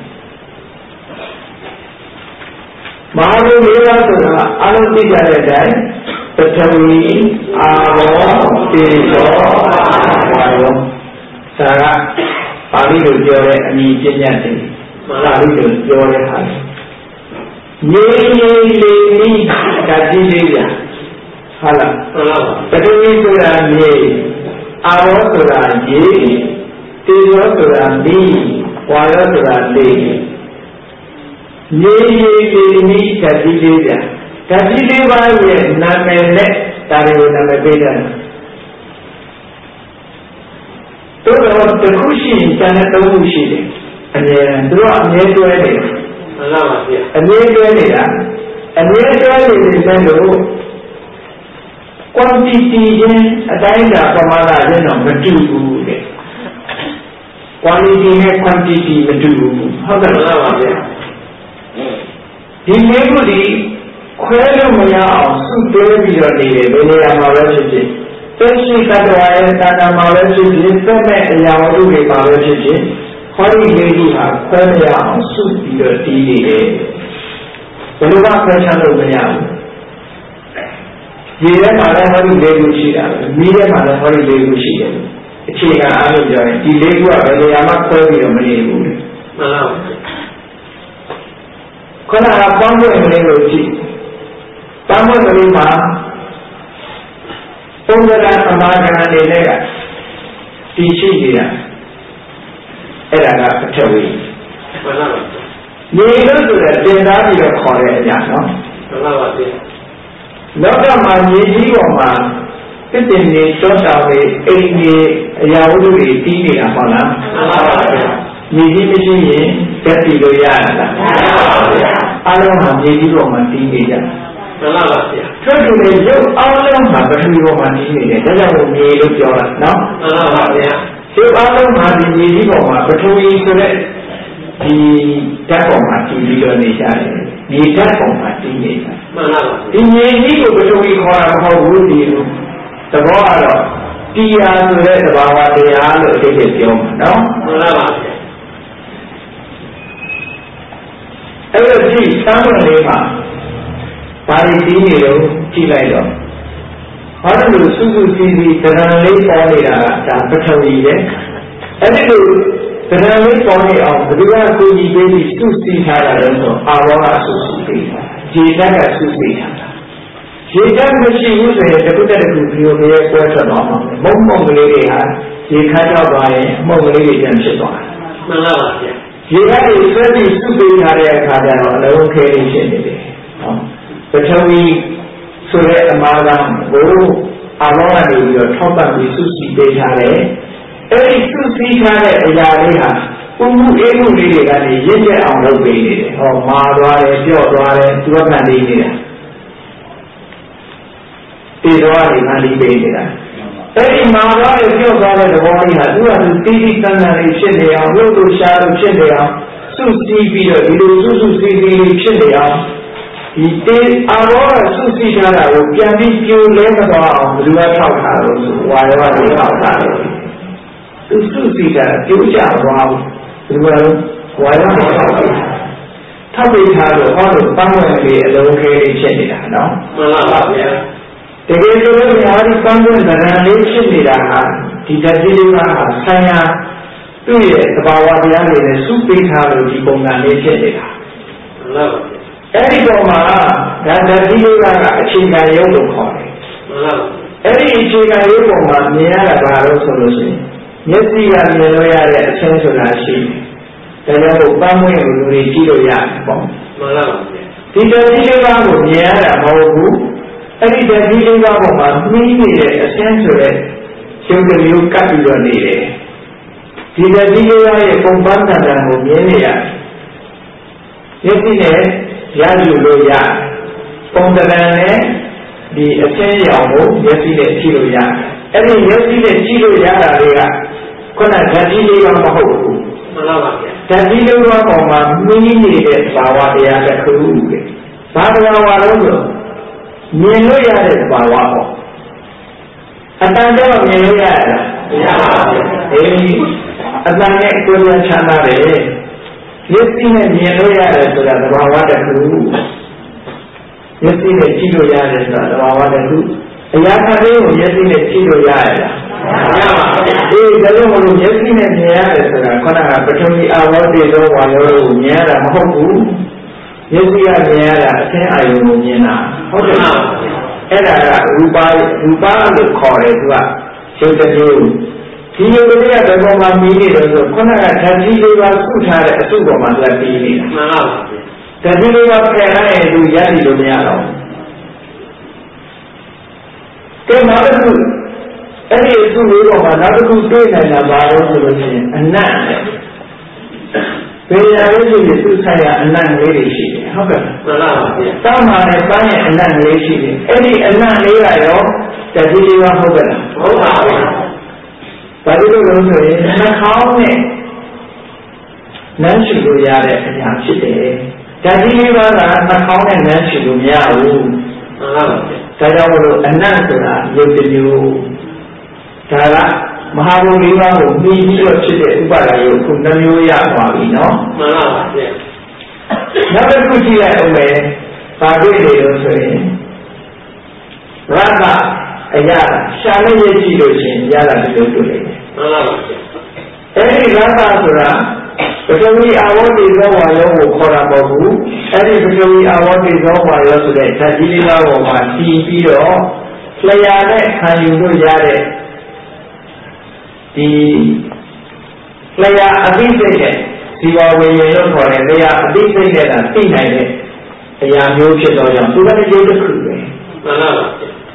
မဟာဗုဒ္ဓလေးပါဆိုတာအားလုံးသိကြတဲ့အတိုင်းပထဝီအာဘောတေဇောဝါယောသာကပါဠိလိုပြောတဲ့အမည်ပြည့်ညတ်တယ်ပါဠိလိုပြောတဲ့ဟာမြေကြီးလေးကြီးဓာတ်ကြီးလေးပြဟုတ်လားပထဝီဆိုတာမြေအာဘောဆိုတာရေတေဇောဆိုတာမိဝါယောဆိုတာလေမြေကြီးလေးကြီးဓာတ်ကြီးလေးပြဓာတ်ကြီးလေးပါရဲ့နာမည်နဲ့ဒါတွေကိုနာမည်ပေးတယ်တို့တော့တစ်ခုရှိရင်ကျန်တဲ့သုံးခုရှိတယ်အမြဲသူတို့အမြဲတွဲနေတယ်မှန်ပါပါဗျာအမြဲတွဲနေတာအမြဲတွဲနေတယ်လို့ quantity ချင်းအတိုင်းအတာပမာဏချင်းတော့မတူဘူးတဲ့ quality နဲ့ quantity မတူဘူးဟုတ်ကဲ့လားပါဗျာဒီလေးခုဒီခွဲလို့မရအောင်စုတွဲပြီးတော့နေတယ်ဘယ်နေရာမှာပဲဖြစ်ဖြစ်သက်ရှိတ attva ရဲ့တာနာမှာပဲဖြစ်ဖြစ်သက်မဲ့အရာဝတ္ထုတွေမှာပဲဖြစ်ဖြစ်ဟောဒီလေးခုဟာခွဲမရအောင်စုပြီးတော့တည်နေတယ်ဘယ်လိုမှခွဲခြားလို့မရဘူးဒီထဲမှာလည်းဟောဒီလေးခုရှိတာမိထဲမှာလည်းဟောဒီလေးခုရှိတယ်အခြေခံအားဖြင့်ပြောရင်ဒီလေးခုကဘယ်နေရာမှာခွဲပြီးတော့မနေဘူးမှန်ပါဘူးခဏကပေါင်းဖို့မနေလို့ကြည့်ပေါင်းဖို့ကလေးမှာပုံစံအမှားကံအနေနဲ့ကတည်ရှိနေတာအဲ့ဒါကပထဝီမှန်ပါပါမြေလို့ဆိုတဲ့တင်သားပြီးတော့ခေါ်တဲ့အရာနော်မှန်ပါပါဗျာလောကမှာမြေကြီးပေါ်မှာတစ်တင်နေတောတောင်တွေအိမ်ကြီးအရာဝတ္ထုတွေတည်နေတာဟုတ်လားမှန်ပါပါဗျာမြေကြီးမရှိရင်တက်တည်လို့ရတာလားမှန်ပါပါဗျာအားလုံးဟာမြေကြီးပေါ်မှာတည်နေကြမှန်ပါပါဗျာထွက်တူတဲ့ရုပ်အားလုံးဟာပထဝီပေါ်မှာတည်နေတယ်ဒါကြောင့်မြေလို့ပြောတာနော်မှန်ပါပါဗျာရုပ်အားလုံးဟာဒီမြေကြီးပေါ်မှာပထဝီဆိုတဲ့ဒီဓာတ်ပေါ်မှာတည်ပြီးတော့နေကြတယ်မြေဓာတ်ပေါ်မှာတည်နေတာမှန်ပါပါဒီမြေကြီးကိုပထဝီခေါ်တာမဟုတ်ဘူးဒီလိုသဘောကတော့တရားဆိုတဲ့သဘာဝတရားလို့အဓိပ္ပာယ်ပြောမှာနော်မှန်ပါပါအဲ့တော့ဒီသံဃာလေးမှာဘာတွေတည်နေလို့ကြည့်လိုက်တော့ဟောဒီလိုစုစုစည်းစည်းသဏ္ဍာန်လေးပေါ်နေတာကဒါပထဝီပဲအဲ့ဒီလိုသဏ္ဍာန်လေးပေါ်နေအောင်ဘယ်သူကကိုကြီးပေးပြီးစုစည်းထားတာလဲဆိုအာဘောကစုစည်းပေးတာခြေဓာတ်ကစုစည်းထားတာခြေဓာတ်မရှိဘူးဆိုရင်တခုတည်းတခုဘီယိုဘရဲ့ကွဲထွက်သွားမှာမုံမုံကလေးတွေဟာခြေခါတော့သွားရင်အမှုံကလေးတွေပြန်ဖြစ်သွားတယ်မှန်ပါပါဗျာခြေဓာတ်တွေဆွဲပြီးစုပေးထားတဲ့အခါကျတော့အလုံးခဲလေးဖြစ်နေတယ်နော်ပထဝီဆိုတဲ့အမှားကကိုအာဘောကနေပြီးတော့ထောက်ပံ့ပြီးစုစည်းပေးထားတယ်အဲ့ဒီစုစည်းထားတဲ့အရာလေးဟာပုံမှုအေးမှုလေးတွေကနေရင့်ကျက်အောင်လုပ်ပေးနေတယ်ဟောမာသွားတယ်ပြော့သွားတယ်သူကမှန်နေနေတာဒီတော့ဒီမှန်နေပေးနေတာအဲ့ဒီမာသွားတယ်ပြော့သွားတဲ့သဘောလေးဟာသူကသူတီးတီးတန်းတန်းလေးဖြစ်နေအောင်လို့လို့ရှားလို့ဖြစ်နေအောင်စုစည်းပြီးတော့ဒီလိုစုစုစည်းစည်းလေးဖြစ်နေအောင်ဒီတေအာရောစုစည်းထားတာကိုပြန်ပြီးပြိုလဲမသွားအောင်ဘယ်လိုထောက်ထားလို့ဆိုဝါရောကထောက်ထားတယ်သူစုစည်းတာပြိုကျသွားဘူးဘယ်လိုလဲဝါရောထောက်ထားထောက်ပြီးထားလို့ဟောလို့ပန်းဝင်လေးအလုံးခဲလေးဖြစ်နေတာနော်မှန်ပါပါဗျာတကယ်ဆိုလို့ညာဒီပန်းဝင်သဏ္ဍာန်လေးဖြစ်နေတာဟာဒီဓာတ်ကြီးလေးကဆိုင်ရာသူ့ရဲ့သဘာဝတရားတွေနဲ့စုပေးထားလို့ဒီပုံစံလေးဖြစ်နေတာမှန်ပါပါအဲ့ဒီတော့မှဒါဓာတ်ကြီးလေးကအခြေခံရုပ်လို့ခေါ်တယ်မှန်ပါအဲ့ဒီအခြေခံရုပ်ပေါ်မှာမြင်ရတာဘာလို့ဆိုလို့ရှိရင်မျက်စိကမြင်လို့ရတဲ့အချင်းဆိုတာရှိတယ်ဒါကြောင့်မို့ပန်းမွေးကိုလူတွေကြည့်လို့ရတယ်ပေါ့မှန်ပါပါဒီတတိလေးပါးကိုမြင်ရတာမဟုတ်ဘူးအဲ့ဒီတတိလေးပါးပေါ်မှာနှီးနေတဲ့အဆင်းဆိုတဲ့ရုပ်တစ်မျိုးကပ်ပြီးတော့နေတယ်ဒီတတိလေးပါးရဲ့ပုံပန်းတန်တန်ကိုမြင်နေရတယ်မျက်စိနဲ့ရယူလို့ရပုံတန်နဲ့ဒီအဆင်းရောင်ကိုမျက်စိနဲ့ကြည့်လို့ရအဲ့ဒီမျက်စိနဲ့ကြည့်လို့ရတာတွေကခုနဓာတ်ကြီးလေးပါမဟုတ်ဘူးမှန်ပါပါဗျာဓာတ်ကြီးလေးပါပေါ်မှာမီးနေတဲ့ဘာဝတရားတစ်ခုပဲဘာတရားဝါလို့ဆိုမြင်လို့ရတဲ့ဘာဝပေါ့အတန်တော့မြင်လို့ရလားမရပါဘူးအေးအတန်နဲ့ကိုယ်ရချမ်းသာတယ်မျက်စိနဲ့မြင်လို့ရတယ်ဆိုတာသဘာဝတစ်ခုမျက်စိနဲ့ကြည့်လို့ရတယ်ဆိုတာသဘာဝတစ်ခုအရာခလေးကိုမျက်စိနဲ့ကြည့်လို့ရရလားမရပါဘူးအေးဒါလို့မလို့မျက်စိနဲ့မြင်ရတယ်ဆိုတာခန္ဓာကပထဝီအာဝတ္တိသောဝါယောကိုမြင်ရတာမဟုတ်ဘူးမျက်စိကမြင်ရတာအသင်းအာယုံကိုမြင်တာဟုတ်တယ်လားအဲ့ဒါကရူပရူပလို့ခေါ်တယ်သူကရုပ်တစ်မျိုးဒီရုပ်ကလေးကဘယ်ပေါ်မှာမီးနေတယ်ဆိုခုနကဓာတ်ကြီးလေးပါစုထားတဲ့အစုပေါ်မှာလက်ပြီးနေတာမှန်ပါပါဓာတ်ကြီးလေးပါဖယ်လိုက်ရင်သူရည်လို့မရတော့ကဲနောက်တစ်ခုအဲ့ဒီအစုလေးပေါ်မှာနောက်တစ်ခုတွေ့နိုင်တာဘာလို့ဆိုလို့ရှိရင်အနတ်ဘယ်ရလို့ရှိရင်သူဆိုင်ရာအနတ်လေးတွေရှိတယ်ဟုတ်ကဲ့မှန်ပါပါတောင်းပါတဲ့ပန်းရဲ့အနတ်လေးရှိတယ်အဲ့ဒီအနတ်လေးကရောဓာတ်ကြီးလေးပါဟုတ်ကဲ့လားဟုတ်ပါဘူးဘာလို့လဲဆိုရင်နှာခေါင်းနဲ့နမ်းရှိလို့ရတဲ့အရာဖြစ်တယ်ဓာတ်ကြီးလေးပါကနှာခေါင်းနဲ့နမ်းရှိလို့မရဘူးမှန်ပါပါဒါကြောင့်မလို့အနတ်ဆိုတာရုပ်တစ်မျိုးဒါကမဟာဘုံလေးပါးကိုပြီးပြီးတော့ဖြစ်တဲ့ဥပါဒယုတ်ခုနှမျိုးရသွားပြီနော်မှန်ပါပါဗျနောက်တစ်ခုကြည့်လိုက်အောင်မယ်ဘာတွေ့နေလို့ဆိုရင်ရတ္တအရာရှာနဲ့ရကြည့်လို့ရှိရင်ရတာဒီလိုတွေ့နေတယ်မှန်ပါပါအဲ့ဒီရတ္တဆိုတာပထဝီအာဝတ္တိသောဝါယောကိုခေါ်တာမဟုတ်ဘူးအဲ့ဒီပထဝီအာဝတ္တိသောဝါယောဆိုတဲ့ဓာတ်ကြီးလေးပါးပေါ်မှာတည်ပြီးတော့လျှာနဲ့ခံယူလို့ရတဲ့ဒီလျှာအသိစိတ်နဲ့ဒီဝဝေယလို့ခေါ်တဲ့လျှာအသိစိတ်နဲ့ကသိနိုင်တဲ့အရာမျိုးဖြစ်တော့ကြောင့်သူကတည်းကရုပ်တစ်ခုပဲမှန်ပါပါ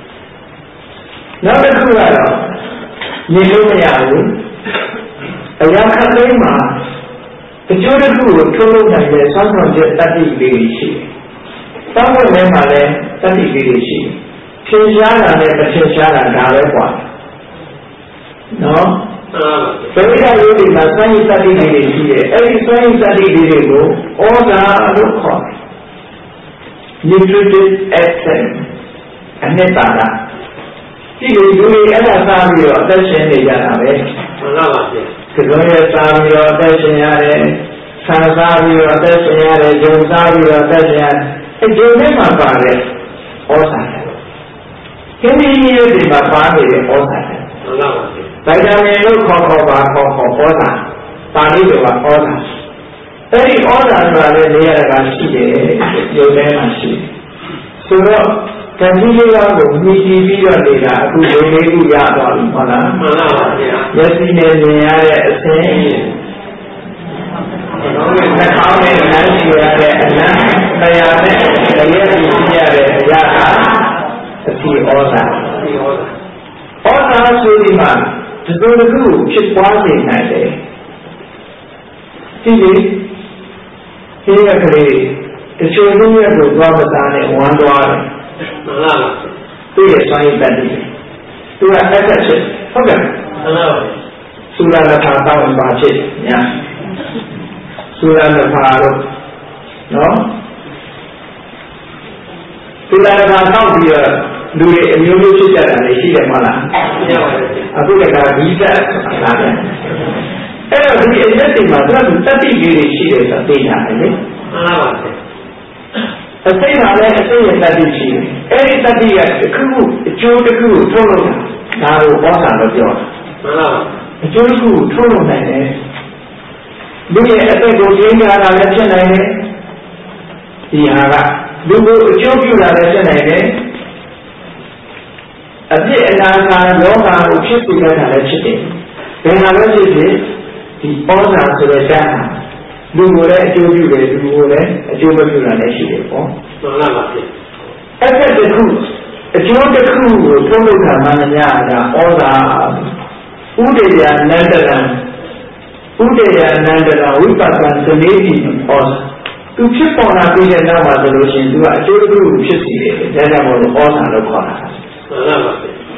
နောက်တစ်ခုကတော့မြင်လို့မရဘူးအရာခတ်သိမ်းမှာအကျိုးတစ်ခုကိုထုတ်လုပ်နိုင်တဲ့စောင့်ဆောင်ချက်တတိလေးတွေရှိတယ်။စောင့်ဖို့ထဲမှာလည်းတတိလေးတွေရှိတယ်။ထင်ရှားတာနဲ့မထင်ရှားတာဒါပဲကွာ။နော်။ဗေဒရုပ်တွေမှာစွမ်းရည်တတိလေးတွေရှိတယ်။အဲဒီစွမ်းရည်တတိလေးတွေကိုဩဇာလို့ခေါ်တယ်။ nutritive essence အနှစ်သာရဒီလိုလူတွေအဲ့ဒါစားပြီးတော့အသက်ရှင်နေကြတာပဲမှန်ပါပါဗျာကစုံရစားပြီးတော့အသက်ရှင်ရတယ်ဆာစားပြီးတော့အသက်ရှင်ရတယ်ဂျုံစားပြီးတော့အသက်ရှင်ရတယ်အကျိုးနဲ့မှပါတယ်ဩဇာတယ်ခင်းပြီးရည်ဒီမှာပါနေတဲ့ဩဇာတယ်မှန်ပါပါဗိုက်တာမင်လို့ခေါ်ခေါ်ပါခေါ်ခေါ်ဩဇာပါဠိလိုကဩဇာအဲ့ဒီဩဇာဆိုတာလည်းနေရာကရှိတယ်ရုပ်ထဲမှာရှိတယ်ဆိုတော့တန်ကြီးလေးပါးကိုမြည်ကြည့်ပြီးတော့နေတာအခုလေးလေးခုရသွားပြီဟုတ်လားမှန်ပါပါဗျာမျက်စိနဲ့မြင်ရတဲ့အဆင်းနှာခေါင်းနဲ့နားရှိရတဲ့အနံ့တရားနဲ့တရည်ကြည့်ရတဲ့အရာဟာအစီဩဇာအစီဩဇာဩဇာဆိုဒီမှာဒီလိုတစ်ခုဖြစ်ပွားစေနိုင်တယ်ဒီလေဒီရကလေးတချို့လူတွေကိုသွားမစားနဲ့ဝမ်းသွားတယ်မှန်လားသူ့ရဲ့စွမ်းရည်တတ်တယ်သူကအဲ့ဒါဖြစ်ဟုတ်ကဲ့မှန်လားသုရလဖာတောင်းပါဖြစ်ညာသုရလဖာတော့နော်သုရလဖာတောင်းပြီးတော့လူတွေအမျိုးမျိုးဖြစ်ကြတာလေရှိတယ်မဟုတ်လားရှိပါဘူးအခုတခါဒီသက်လာတယ်အဲ့တော့ဒီအရက်တွေမှာသူကတတိကြီးတွေရှိတယ်ဆိုသိတာလေမှန်ပါပါအစိတ်ဟာလည်းအစိတ်ရဲ့တတိရှိတယ်။အဲဒီတတိကတစ်ခုခုအကျိုးတစ်ခုကိုထုတ်လို့ဒါကိုဩဇာလို့ပြောတာ။မှန်ပါ။အကျိုးတစ်ခုကိုထုတ်လို့နိုင်တယ်။လူရဲ့အသက်ကိုကျင်းကြတာလည်းဖြစ်နိုင်တယ်။ဒီဟာကလူကိုအကျိုးပြုတာလည်းဖြစ်နိုင်တယ်။အပြစ်အနာစာလောကကိုဖြစ်စေတာလည်းဖြစ်တယ်။ဘယ်ဟာလို့ဖြစ်ဖြစ်ဒီဩဇာဆိုတဲ့ဓာတ်ဟာလူကိုလည်းအကျိုးပြုတယ်လူကိုလည်းအကျိုးမပြုတာလည်းရှိတယ်ပေါ့မှန်ပါပါဗျအဲ့ဒါတခုအကျိုးတစ်ခုကိုသုံးလို့ခံမှန်းများတာဩဇာဥဒေယနန္တရံဥဒေယနန္တရဝိပဿနာသနေတိဩဇာသူဖြစ်ပေါ်လာပြီးတဲ့နောက်မှာဆိုလို့ရှိရင်သူကအကျိုးတစ်ခုဖြစ်စီတယ်ဒါကြောင့်မို့လို့ဩဇာလို့ခေါ်တာမှန်ပါပါ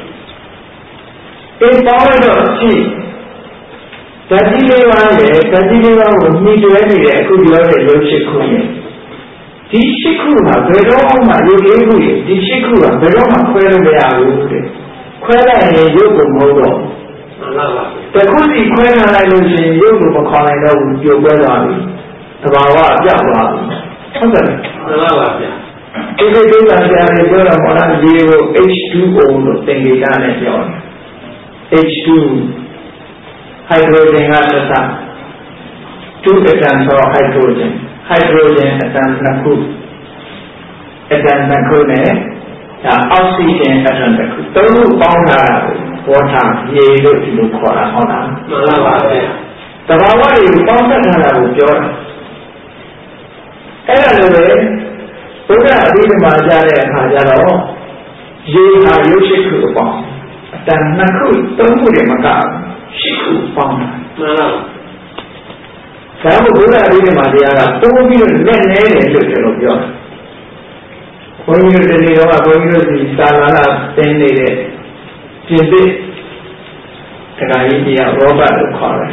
အေးပေါ်တော့ရှိဓာတ်ကြီးလေးပါးရဲ့ဓာတ်ကြီးလေးပါးကိုမြည်တွဲနေတဲ့အခုပြောတဲ့ရုပ်ရှိခုရဲ့ဒီရှိခုကဘယ်တော့မှရုပ်လေးခုရဲ့ဒီရှိခုကဘယ်တော့မှခွဲလို့မရဘူးတဲ့ခွဲလိုက်ရင်ရုပ်ကိုမဟုတ်တော့မှန်ပါပါတခုစီခွဲထားလိုက်လို့ရှိရင်ရုပ်ကိုမခေါ်နိုင်တော့ဘူးပြိုကွဲသွားပြီသဘာဝပြောက်သွားပြီဟုတ်တယ်မှန်ပါပါဗျာဒီလိုဒုက္ခဆရာတွေပြောတာမော်လာရေကို H two O လို့သင်္ကေတနဲ့ပြောတယ် H two hydrogen ကသစ္စာ two atoms of hydrogen hydrogen atom နှစ်ခု atom နှစ်ခုနဲ့ဒါ oxygen atom တစ်ခုသုံးခုပေါင်းထားတာကို water ရေလို့ဒီလိုခေါ်တာဟုတ်လားမှန်ပါပါဗျာတဘာဝတွေကိုပေါင်းစပ်ထားတာကိုပြောတာအဲ့ဒါလိုပဲဘုရားအဘိဓမ္မာကြားတဲ့အခါကျတော့ရေဟာရုပ်ရှိခုအပေါင်းအတန်နှစ်ခုသုံးခုတွေမကရှိခုပေါင်းတာမှန်ပါဒါမှမဟုတ်ဘုရားအဘိဓမ္မာတရားကပိုးပြီးတော့လက်နေတယ်လို့ကျွန်တော်ပြောတာဘုန်းကြီးတို့ဒီတော့ဘုန်းကြီးတို့ဒီသာလနာသင်နေတဲ့ပြင်သစ်တရားကြီးတရားရောဘတ်လို့ခေါ်တယ်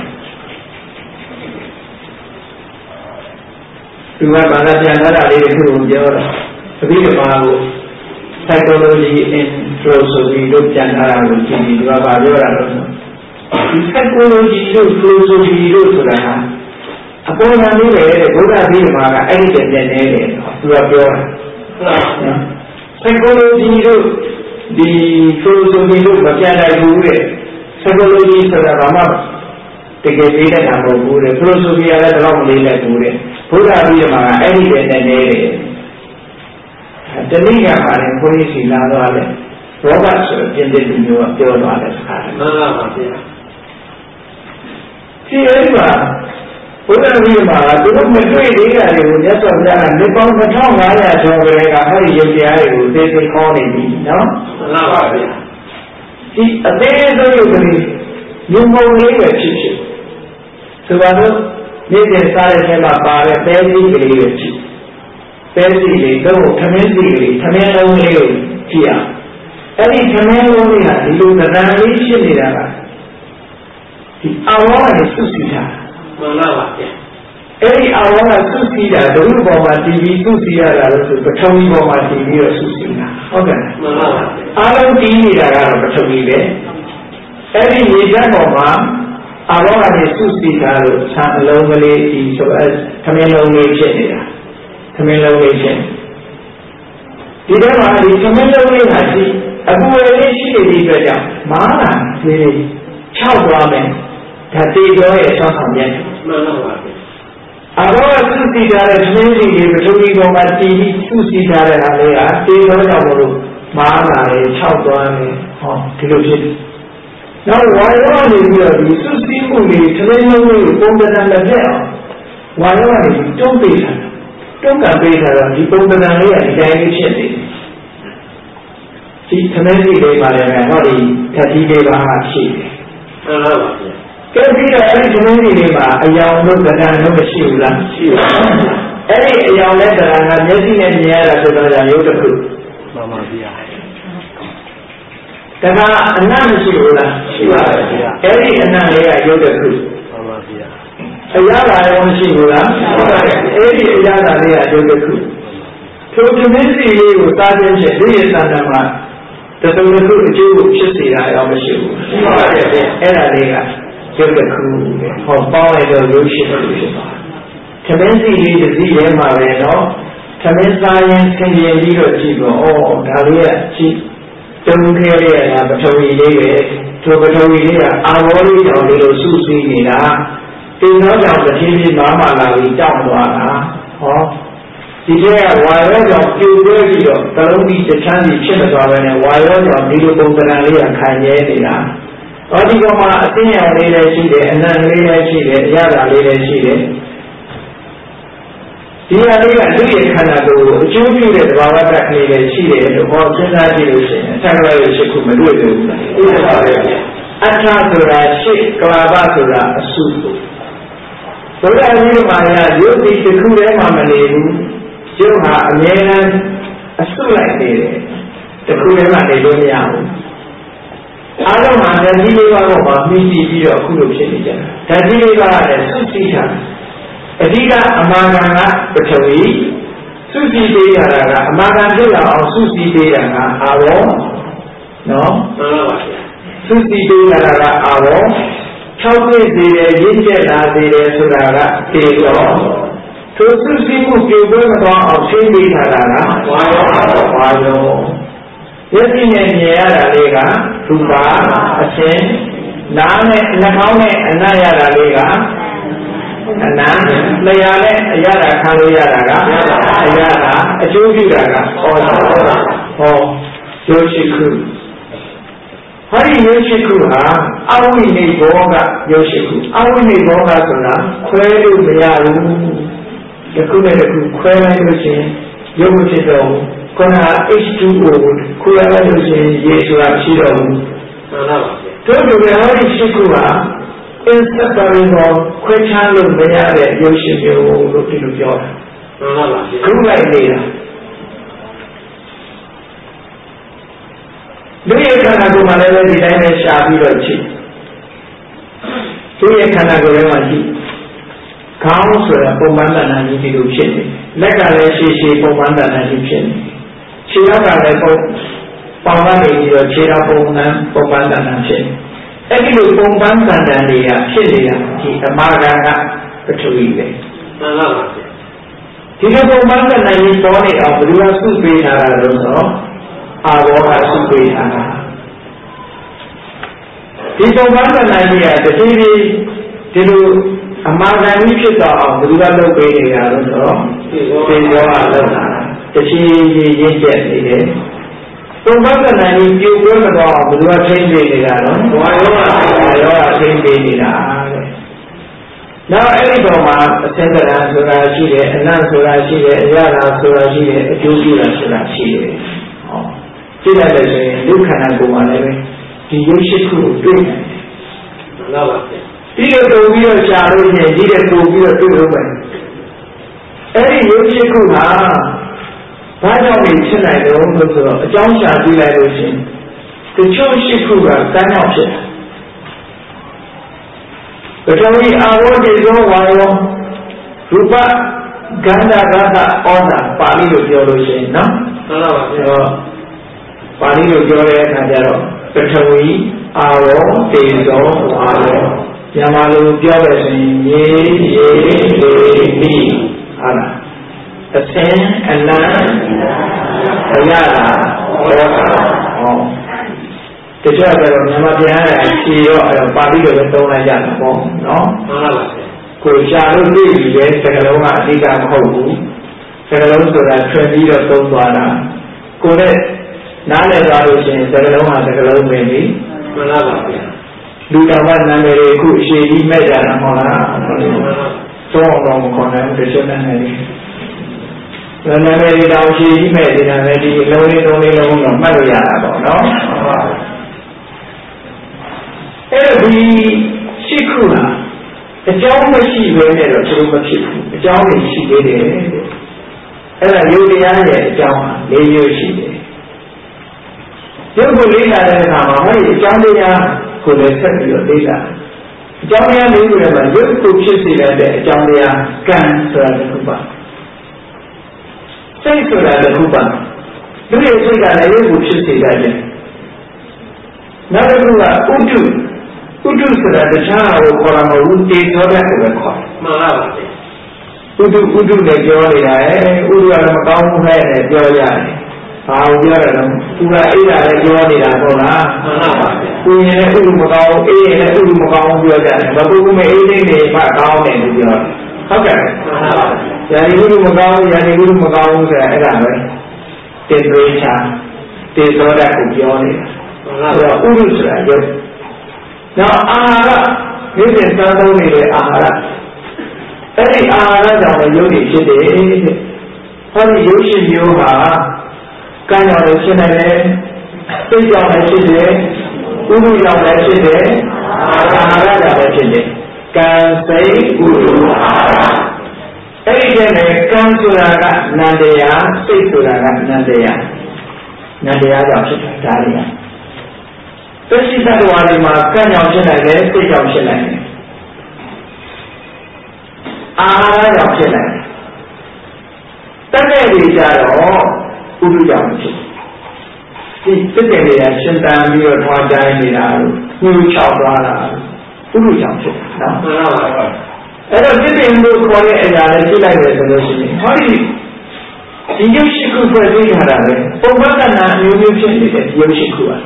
သူကဘာသာပြန်လာတာလေးတစ်ခုကိုပြောတာအဘိဓမ္မာကို psychology intro ဆိုပြီးတော့ပြန်လာတာကိုကြည့်ပြီးသူကဘာပြောတာလဲဒီ psychology တို့ philosophy တို့ဆိုတာဟာအပေါ်မှာနေတယ်တဲ့ဘုရားအဘိဓမ္မာကအဲ့ဒီတည်းနဲ့နေတယ်သူကပြောတာနော် psychology တို့ဒီ philosophy တို့မပြန်နိုင်ဘူးတဲ့ psychology ဆိုတာဘာမှတကယ်လေးတဲ့တာမဟုတ်ဘူးတဲ့ philosophy ကလည်းတော့မလေးတဲ့ဘူးတဲ့ဘုရားအဘိဓမ္မာကအဲ့ဒီတည်းနဲ့နေတယ်တနည်းအားဖြင့်ဘုန်းကြီးစီလာတော့လေရောဘတ်ဆိုပြင်တဲ့လူမျိုးကပြောသွားတဲ့စကားမှန်ပါပါဗျာဒီအဲ့ဒီမှာဘုရားအဘိဓမ္မာကသူတို့မတွေ့သေးတာတွေကိုမြတ်စွာဘုရားကနှစ်ပေါင်းနှစ်ထောင်ငါးရာကျော်ကလေးကအဲ့ဒီယုတ်တရားတွေကိုသိသိခေါ်နေပြီနော်မှန်ပါပါဗျာဒီအသေးဆုံးယုတ်ကလေးညုံပုံလေးပဲဖြစ်ဖြစ်ဆိုပါတော့နေ့စဉ်စားတဲ့ထဲမှာပါတဲ့ပဲကြီးကလေးတွေဖြစ်ပဲစီလေးတော့ထမင်းစီလေးထမင်းလုံးလေးကိုကြည့်အောင်အဲ့ဒီထမင်းလုံးလေးကဒီလိုသဏ္ဍာန်လေးဖြစ်နေတာကဒီအဝါနဲ့စုစည်းတာမှန်ပါပါဗျာအဲ့ဒီအဝါကစုစည်းတာဒုက္ခပေါ်မှာတည်ပြီးစုစည်းရတာလို့ဆိုပထဝီပေါ်မှာတည်ပြီးတော့စုစည်းတာဟုတ်ကဲ့မှန်ပါပါအားလုံးတည်နေတာကတော့ပထဝီပဲအဲ့ဒီရေဓာတ်ပေါ်မှာအဝါကနေစုစည်းတာလို့ဆံအလုံးကလေးဒီဆိုအဲထမင်းလုံးလေးဖြစ်နေတာသမင်းလုံးလေးချင်းဒီတော့မှဒီသမင်းလုံးလေးဟာရှိအပူလေးရှိနေတဲ့အတွက်ကြောင့်မာနာဒီခြောက်သွားမယ်ဒါတေကျော်ရဲ့ဆောင်းဆောင်ပြန်မှန်ပါပါအဘောစုစည်းထားတဲ့သမင်းစီလေးပထဝီပေါ်မှာတည်ပြီးစုစည်းထားတဲ့ဟာလေးကတေကျော်ကြောင့်မလို့မာနာလေးခြောက်သွားမယ်ဟောဒီလိုဖြစ်နောက်ဝါရောနေပြီးတော့ဒီစုစည်းမှုလေးသမင်းလုံးလေးကိုပုံစံနဲ့ပြည့်အောင်ဝါရောနေတုံးပေးတာတုံးကပေးတာတော့ဒီပုံသဏ္ဍာန်လေးကဒီတိုင်းလေးဖြစ်နေတယ်ဒီသမင်းစီလေးပါလည်းဟောဒီဓာတ်ကြီးလေးပါရှိတယ်မှန်ပါပါဗျာကဲပြီးတော့အဲ့ဒီသမင်းစီလေးမှာအယောင်တို့သဏ္ဍာန်တို့မရှိဘူးလားရှိပါဘူးအဲ့ဒီအယောင်နဲ့သဏ္ဍာန်ကမျက်စိနဲ့မြင်ရတာဆိုတော့ရုပ်တစ်ခုမှန်ပါဗျာဒါကအနတ်မရှိဘူးလားရှိပါတယ်ဗျာအဲ့ဒီအနတ်လေးကရုပ်တစ်ခုမှန်ပါဗျာအရာလာရောမရှိဘူးလားအဲ့ဒီအရာလာလေးကရုပ်တစ်ခုထိုသမင်းစီလေးကိုစားခြင်းဖြင့်ဒီရဲ့သဏ္ဍာန်မှာတစုံတစ်ခုအကျိုးကိုဖြစ်စေတာရောမရှိဘူးရှိပါတယ်ဗျအဲ့ဒါလေးကရုပ်တစ်ခုဟောပေါင်းလိုက်တော့ရုပ်ရှိတယ်ဖြစ်ပါတယ်သမင်းစီလေးတစ်စီးထဲမှာပဲနော်သမင်းစားရင်ဆင်ပြေပြီးတော့ကြည့်တော့ဩဒါလေးကကြည့်တုံးခဲလေးကပထဝီလေးပဲထိုပထဝီလေးကအာဘောလေးကြောင့်ဒီလိုစုစည်းနေတာဒီတော့ကြောင့်တစ်ချိန်ချင်းမာမာလာပြီးတောက်သွားတာဟောဒီကျကဝါရောကြောင့်ပြိုပြဲပြီးတော့တလုံးကြီးတစ်ချမ်းကြီးဖြစ်သွားပဲနဲ့ဝါရောကြောင့်ဒီလိုပုံစံလေးကခံရဲနေတာဟောဒီကောင်မှာအသိဉာဏ်လေးလည်းရှိတယ်အနံ့လေးလည်းရှိတယ်အရသာလေးလည်းရှိတယ်ဒီအလေးကလူရဲ့ခန္ဓာကိုယ်ကိုအကျိုးပြုတဲ့သဘာဝတတ်ကလေးပဲရှိတယ်လို့ဟောစဉ်းစားကြည့်လို့ရှိရင်အထက်ကလေးရှိခုမတွေ့ဘူးလားဟုတ်ပါရဲ့အထဆိုတာရှိကလာပဆိုတာအစုဘုရားကြီးမှာရရုပ်ဒီတစ်ခုတည်းမှမနေဘူးရုပ်ဟာအမြဲတမ်းအစုလိုက်နေတယ်တစ်ခုတည်းမှနေလို့မရဘူးအားလုံးမှာဓာတ်ကြီးလေးပါးတော့မှမိကြည့်ပြီးတော့အခုလိုဖြစ်နေကြတာဓာတ်ကြီးလေးပါးကလည်းစုစည်းထားအဓိကအမာခံကပထဝီစုစည်းပေးရတာကအမာခံဖြစ်လာအောင်စုစည်းပေးတာကအာဘောနော်မှန်ပါပါဗျာစုစည်းပေးရတာကအာဘော၆ပြည့်စေတယ်ရင့်ကျက်လာစေတယ်ဆိုတာကတေရောသူစုစည်းမှုပြုပေးမသွားအောင်ရှင်းပေးထားတာကဝါရောဝါရောယသိနဲ့မြင်ရတာလေးကရူပါအရှင်နားနဲ့နှာခေါင်းနဲ့အနံ့ရတာလေးကအနံ့လျာနဲ့အရတာခံလို့ရတာကအရတာအကျိုးပြုတာကဟောတာဟောယောရှိခုဟာဒီယောရှိခုဟာအဝိနိဘောကယောရှိခုအဝိနိဘောကဆိုတာခွဲလို့မရဘူးဒီခုနဲ့ဒီခုခွဲလိုက်လို့ရှိရင်ရုပ်မဖြစ်တော့ဘူးခန္ဓာ H two O ခွဲလိုက်လို့ရှိရင်ရေဆိုတာရှိတော့ဘူးမှန်ပါပါတို့တို့လည်းဟာဒီရှိခုဟာinseparable ခွဲခြားလို့မရတဲ့ရုပ်ရှင်မျိုးလို့ဒီလိုပြောတာမှန်ပါပါခုလိုက်နေတာလူရဲ့ခန္ဓာကိုယ်မှာလည်းဒီတိုင်းနဲ့ရှာပြီးတော့ကြည့်သူရဲ့ခန္ဓာကိုယ်ထဲမှာကြည့်ခေါင်းဆိုတာပုံမှန်တဏ္ဍာကြီးဒီလိုဖြစ်နေလက်ကလည်းရှည်ရှည်ပုံမှန်တဏ္ဍာကြီးဖြစ်နေခြေထောက်ကလည်းပုံပေါင်ကနေပြီးတော့ခြေထောက်ပုံမှန်ပုံမှန်တဏ္ဍာဖြစ်နေအဲ့ဒီလိုပုံပန်းတန်တန်တွေကဖြစ်နေတာဒီအမာခံကပထဝီပဲမှန်ပါပါဒီလိုပုံပန်းတန်တန်ကြီးပေါ်နေအောင်ဘယ်လိုစုပေးထားတာလို့ဆိုတော့အာဘောကစုပေးထားတာဒီပုံပန်းတန်တန်ကြီးကတတိယဒီလိုအမာခံကြီးဖြစ်တော့အောင်ဘယ်လိုလုပ်ပေးနေတာလို့ဆိုတော့သေဘောကလုပ်တာတတိယရင်းကျက်နေတယ်ပုံပန်းတန်တန်ကြီးပြုတ်ပွဲမတော့ဘယ်လိုထိန်းပေးနေတာတော့ဝါရောဝါရောထိန်းပေးနေတာတဲ့နောက်အဲ့ဒီတော့မှအသင်္ကရာဆိုတာရှိတယ်အနတ်ဆိုတာရှိတယ်အရသာဆိုတာရှိတယ်အကျိုးပြုတာဆိုတာရှိတယ်ဟောကြည့်လိုက်လို့ဆိုရင်ဒုက္ခနာကိုယ်မှာလည်းဒီရုပ်ရှိခုကိုတွေ့နိုင်တယ်မှန်ပါပါပြီးတော့တုံပြီးတော့ရှားလို့ရှိရင်ဒီတဲ့ပို့ပြီးတော့တွေ့လို့ပဲအဲ့ဒီရုပ်ရှိခုဟာဘာကြောင့်ဖြစ်နိုင်တယ်လို့ဆိုတော့အကြောင်းရှာကြည့်လိုက်လို့ရှိရင်တချို့ရှိခုကကမ်းရောက်ဖြစ်တယ်ပထဝီအာဝတိသောဝါယောရူပဂန္ဓဂတဩဇာပါဠိလိုပြောလို့ရှိရင်နော်မှန်ပါပါဗျာပါဠိလိုပြောတဲ့အခါကျတော့ပထဝီအာဝတိသောဝါယောမြန်မာလိုပြောလို့ရှိရင်ရေရေလေတိဟာလားအသင်အနံအရတာဟောတာဟောတချို့ကတော့မြန်မာပြန်ရတာဖြေရောအဲ့တော့ပါဠိလိုပဲသုံးလိုက်ကြတာပေါ့နော်မှန်ပါပါကိုရှာလို့တွေ့ပြီလေစကလုံးကအဓိကမဟုတ်ဘူးစကလုံးဆိုတာထွင်ပြီးတော့သုံးသွားတာကိုယ်နဲ့နားလည်သွားလို့ရှိရင်စကလုံးဟာစကလုံးပဲလေမှန်ပါပါလူတော်ကနာမည်တွေအခုအရှိကြီးမဲ့ကြတာမဟုတ်လားသုံးအောင်တော့မခေါ်နိုင်ဘူးတချို့နာမည်တွေနာမည်တွေတောင်ရှိကြီးမဲ့ဒီနာမည်ဒီလုံးလေးလုံးလေးလုံးတော့မှတ်လို့ရတာပေါ့နော်အဲ့ဒီရှိခုဟာအကြောင်းမရှိဘဲနဲ့တော့သူမဖြစ်ဘူးအကြောင်းတွေရှိသေးတယ်အဲ့ဒါယုတ်တရားရဲ့အကြောင်းဟာ၄မျိုးရှိတယ်ယုတ်ကိုလေ့လာတဲ့အခါမှာဟောဒီအကြောင်းတရားကိုလည်းဆက်ပြီးတော့လေ့လာအကြောင်းတရားလေးကိုလည်းယုတ်ကိုဖြစ်စေတဲ့အကြောင်းတရားကံဆိုတာတစ်ခုပါစိတ်ဆိုတာတစ်ခုပါလူရဲ့စိတ်ကလည်းရုပ်ကိုဖြစ်စေတတ်တယ်နောက်တစ်ခုကဥဒ္ဓဥဒ္ဓဆိုတာတခြားကိုခေါ်တာမဟုတ်ဘူးတေသောတဲ့ကိုပဲခေါ်မှန်ပါပါဥဒ္ဓဥဒ္ဓနဲ့ပြောနေတာအဲဥဒ္ဓကလည်းမကောင်းဘူးနဲ့ပြောရတယ်ဘာကိုပြောရတော့သူကအိဒါလည်းပြောနေတာဟုတ်လားမှန်ပါပါကိုရင်လည်းဥဒ္ဓမကောင်းအေးရင်လည်းဥဒ္ဓမကောင်းပြောကြတယ်ဘာလို့မအေးနေနေမှကောင်းတယ်လို့ပြောဟုတ်ကဲ့မှန်ပါပါယာဒီဥဒ္ဓမကောင်းယာဒီဥဒ္ဓမကောင်းဆိုတာအဲ့ဒါပဲတေဒိချာတေသောတဲ့ကိုပြောနေတာမှန်ပါပါဥဒ္ဓဆိုတာရုပ်နောက်အာဟာရဒီစဉ်စားသုံးနေတဲ့အာဟာရအဲ့ဒီအာဟာရကြောင့်လည်းယုတ်တွေဖြစ်တယ်တဲ့ဟောဒီယုတ်ရှိမျိုးဟာကံကြောင့်လည်းဖြစ်နေတယ်စိတ်ကြောင့်လည်းဖြစ်တယ်ဥဒုကြောင့်လည်းဖြစ်တယ်အာဟာရကြောင့်လည်းဖြစ်တယ်ကံစိတ်ဥဒုအာဟာရအဲ့ဒီနဲ့ကံဆိုတာကနန္တရားစိတ်ဆိုတာကနန္တရားနန္တရားကြောင့်ဖြစ်တာဒါတွေကသစ္စိတ္တဝါတွေမှာကံကြောင့်ဖြစ်နိုင်တယ်စိတ်ကြောင့်ဖြစ်နိုင်တယ်အာဟာရကြောင့်ဖြစ်နိုင်တယ်တတ်တဲ့တွေကြတော့ဥဒုကြောင့်ဖြစ်ဒီစိတ်တွေကရှင်သန်ပြီးတော့ထွားကြနေတာလို့ညှို့ချောက်သွားတာဥဒုကြောင့်ဖြစ်တာနော်မှန်ပါပါအဲ့တော့စိတ်တွေလို့ခေါ်တဲ့အရာလေးကြည့်လိုက်တယ်ဆိုလို့ရှိရင်ဟောဒီဒီရုပ်ရှိခုဖွဲ့သိထားတာပဲပုံမှန်ကနာအမျိုးမျိုးဖြစ်နေတဲ့ရုပ်ရှိခုอ่ะ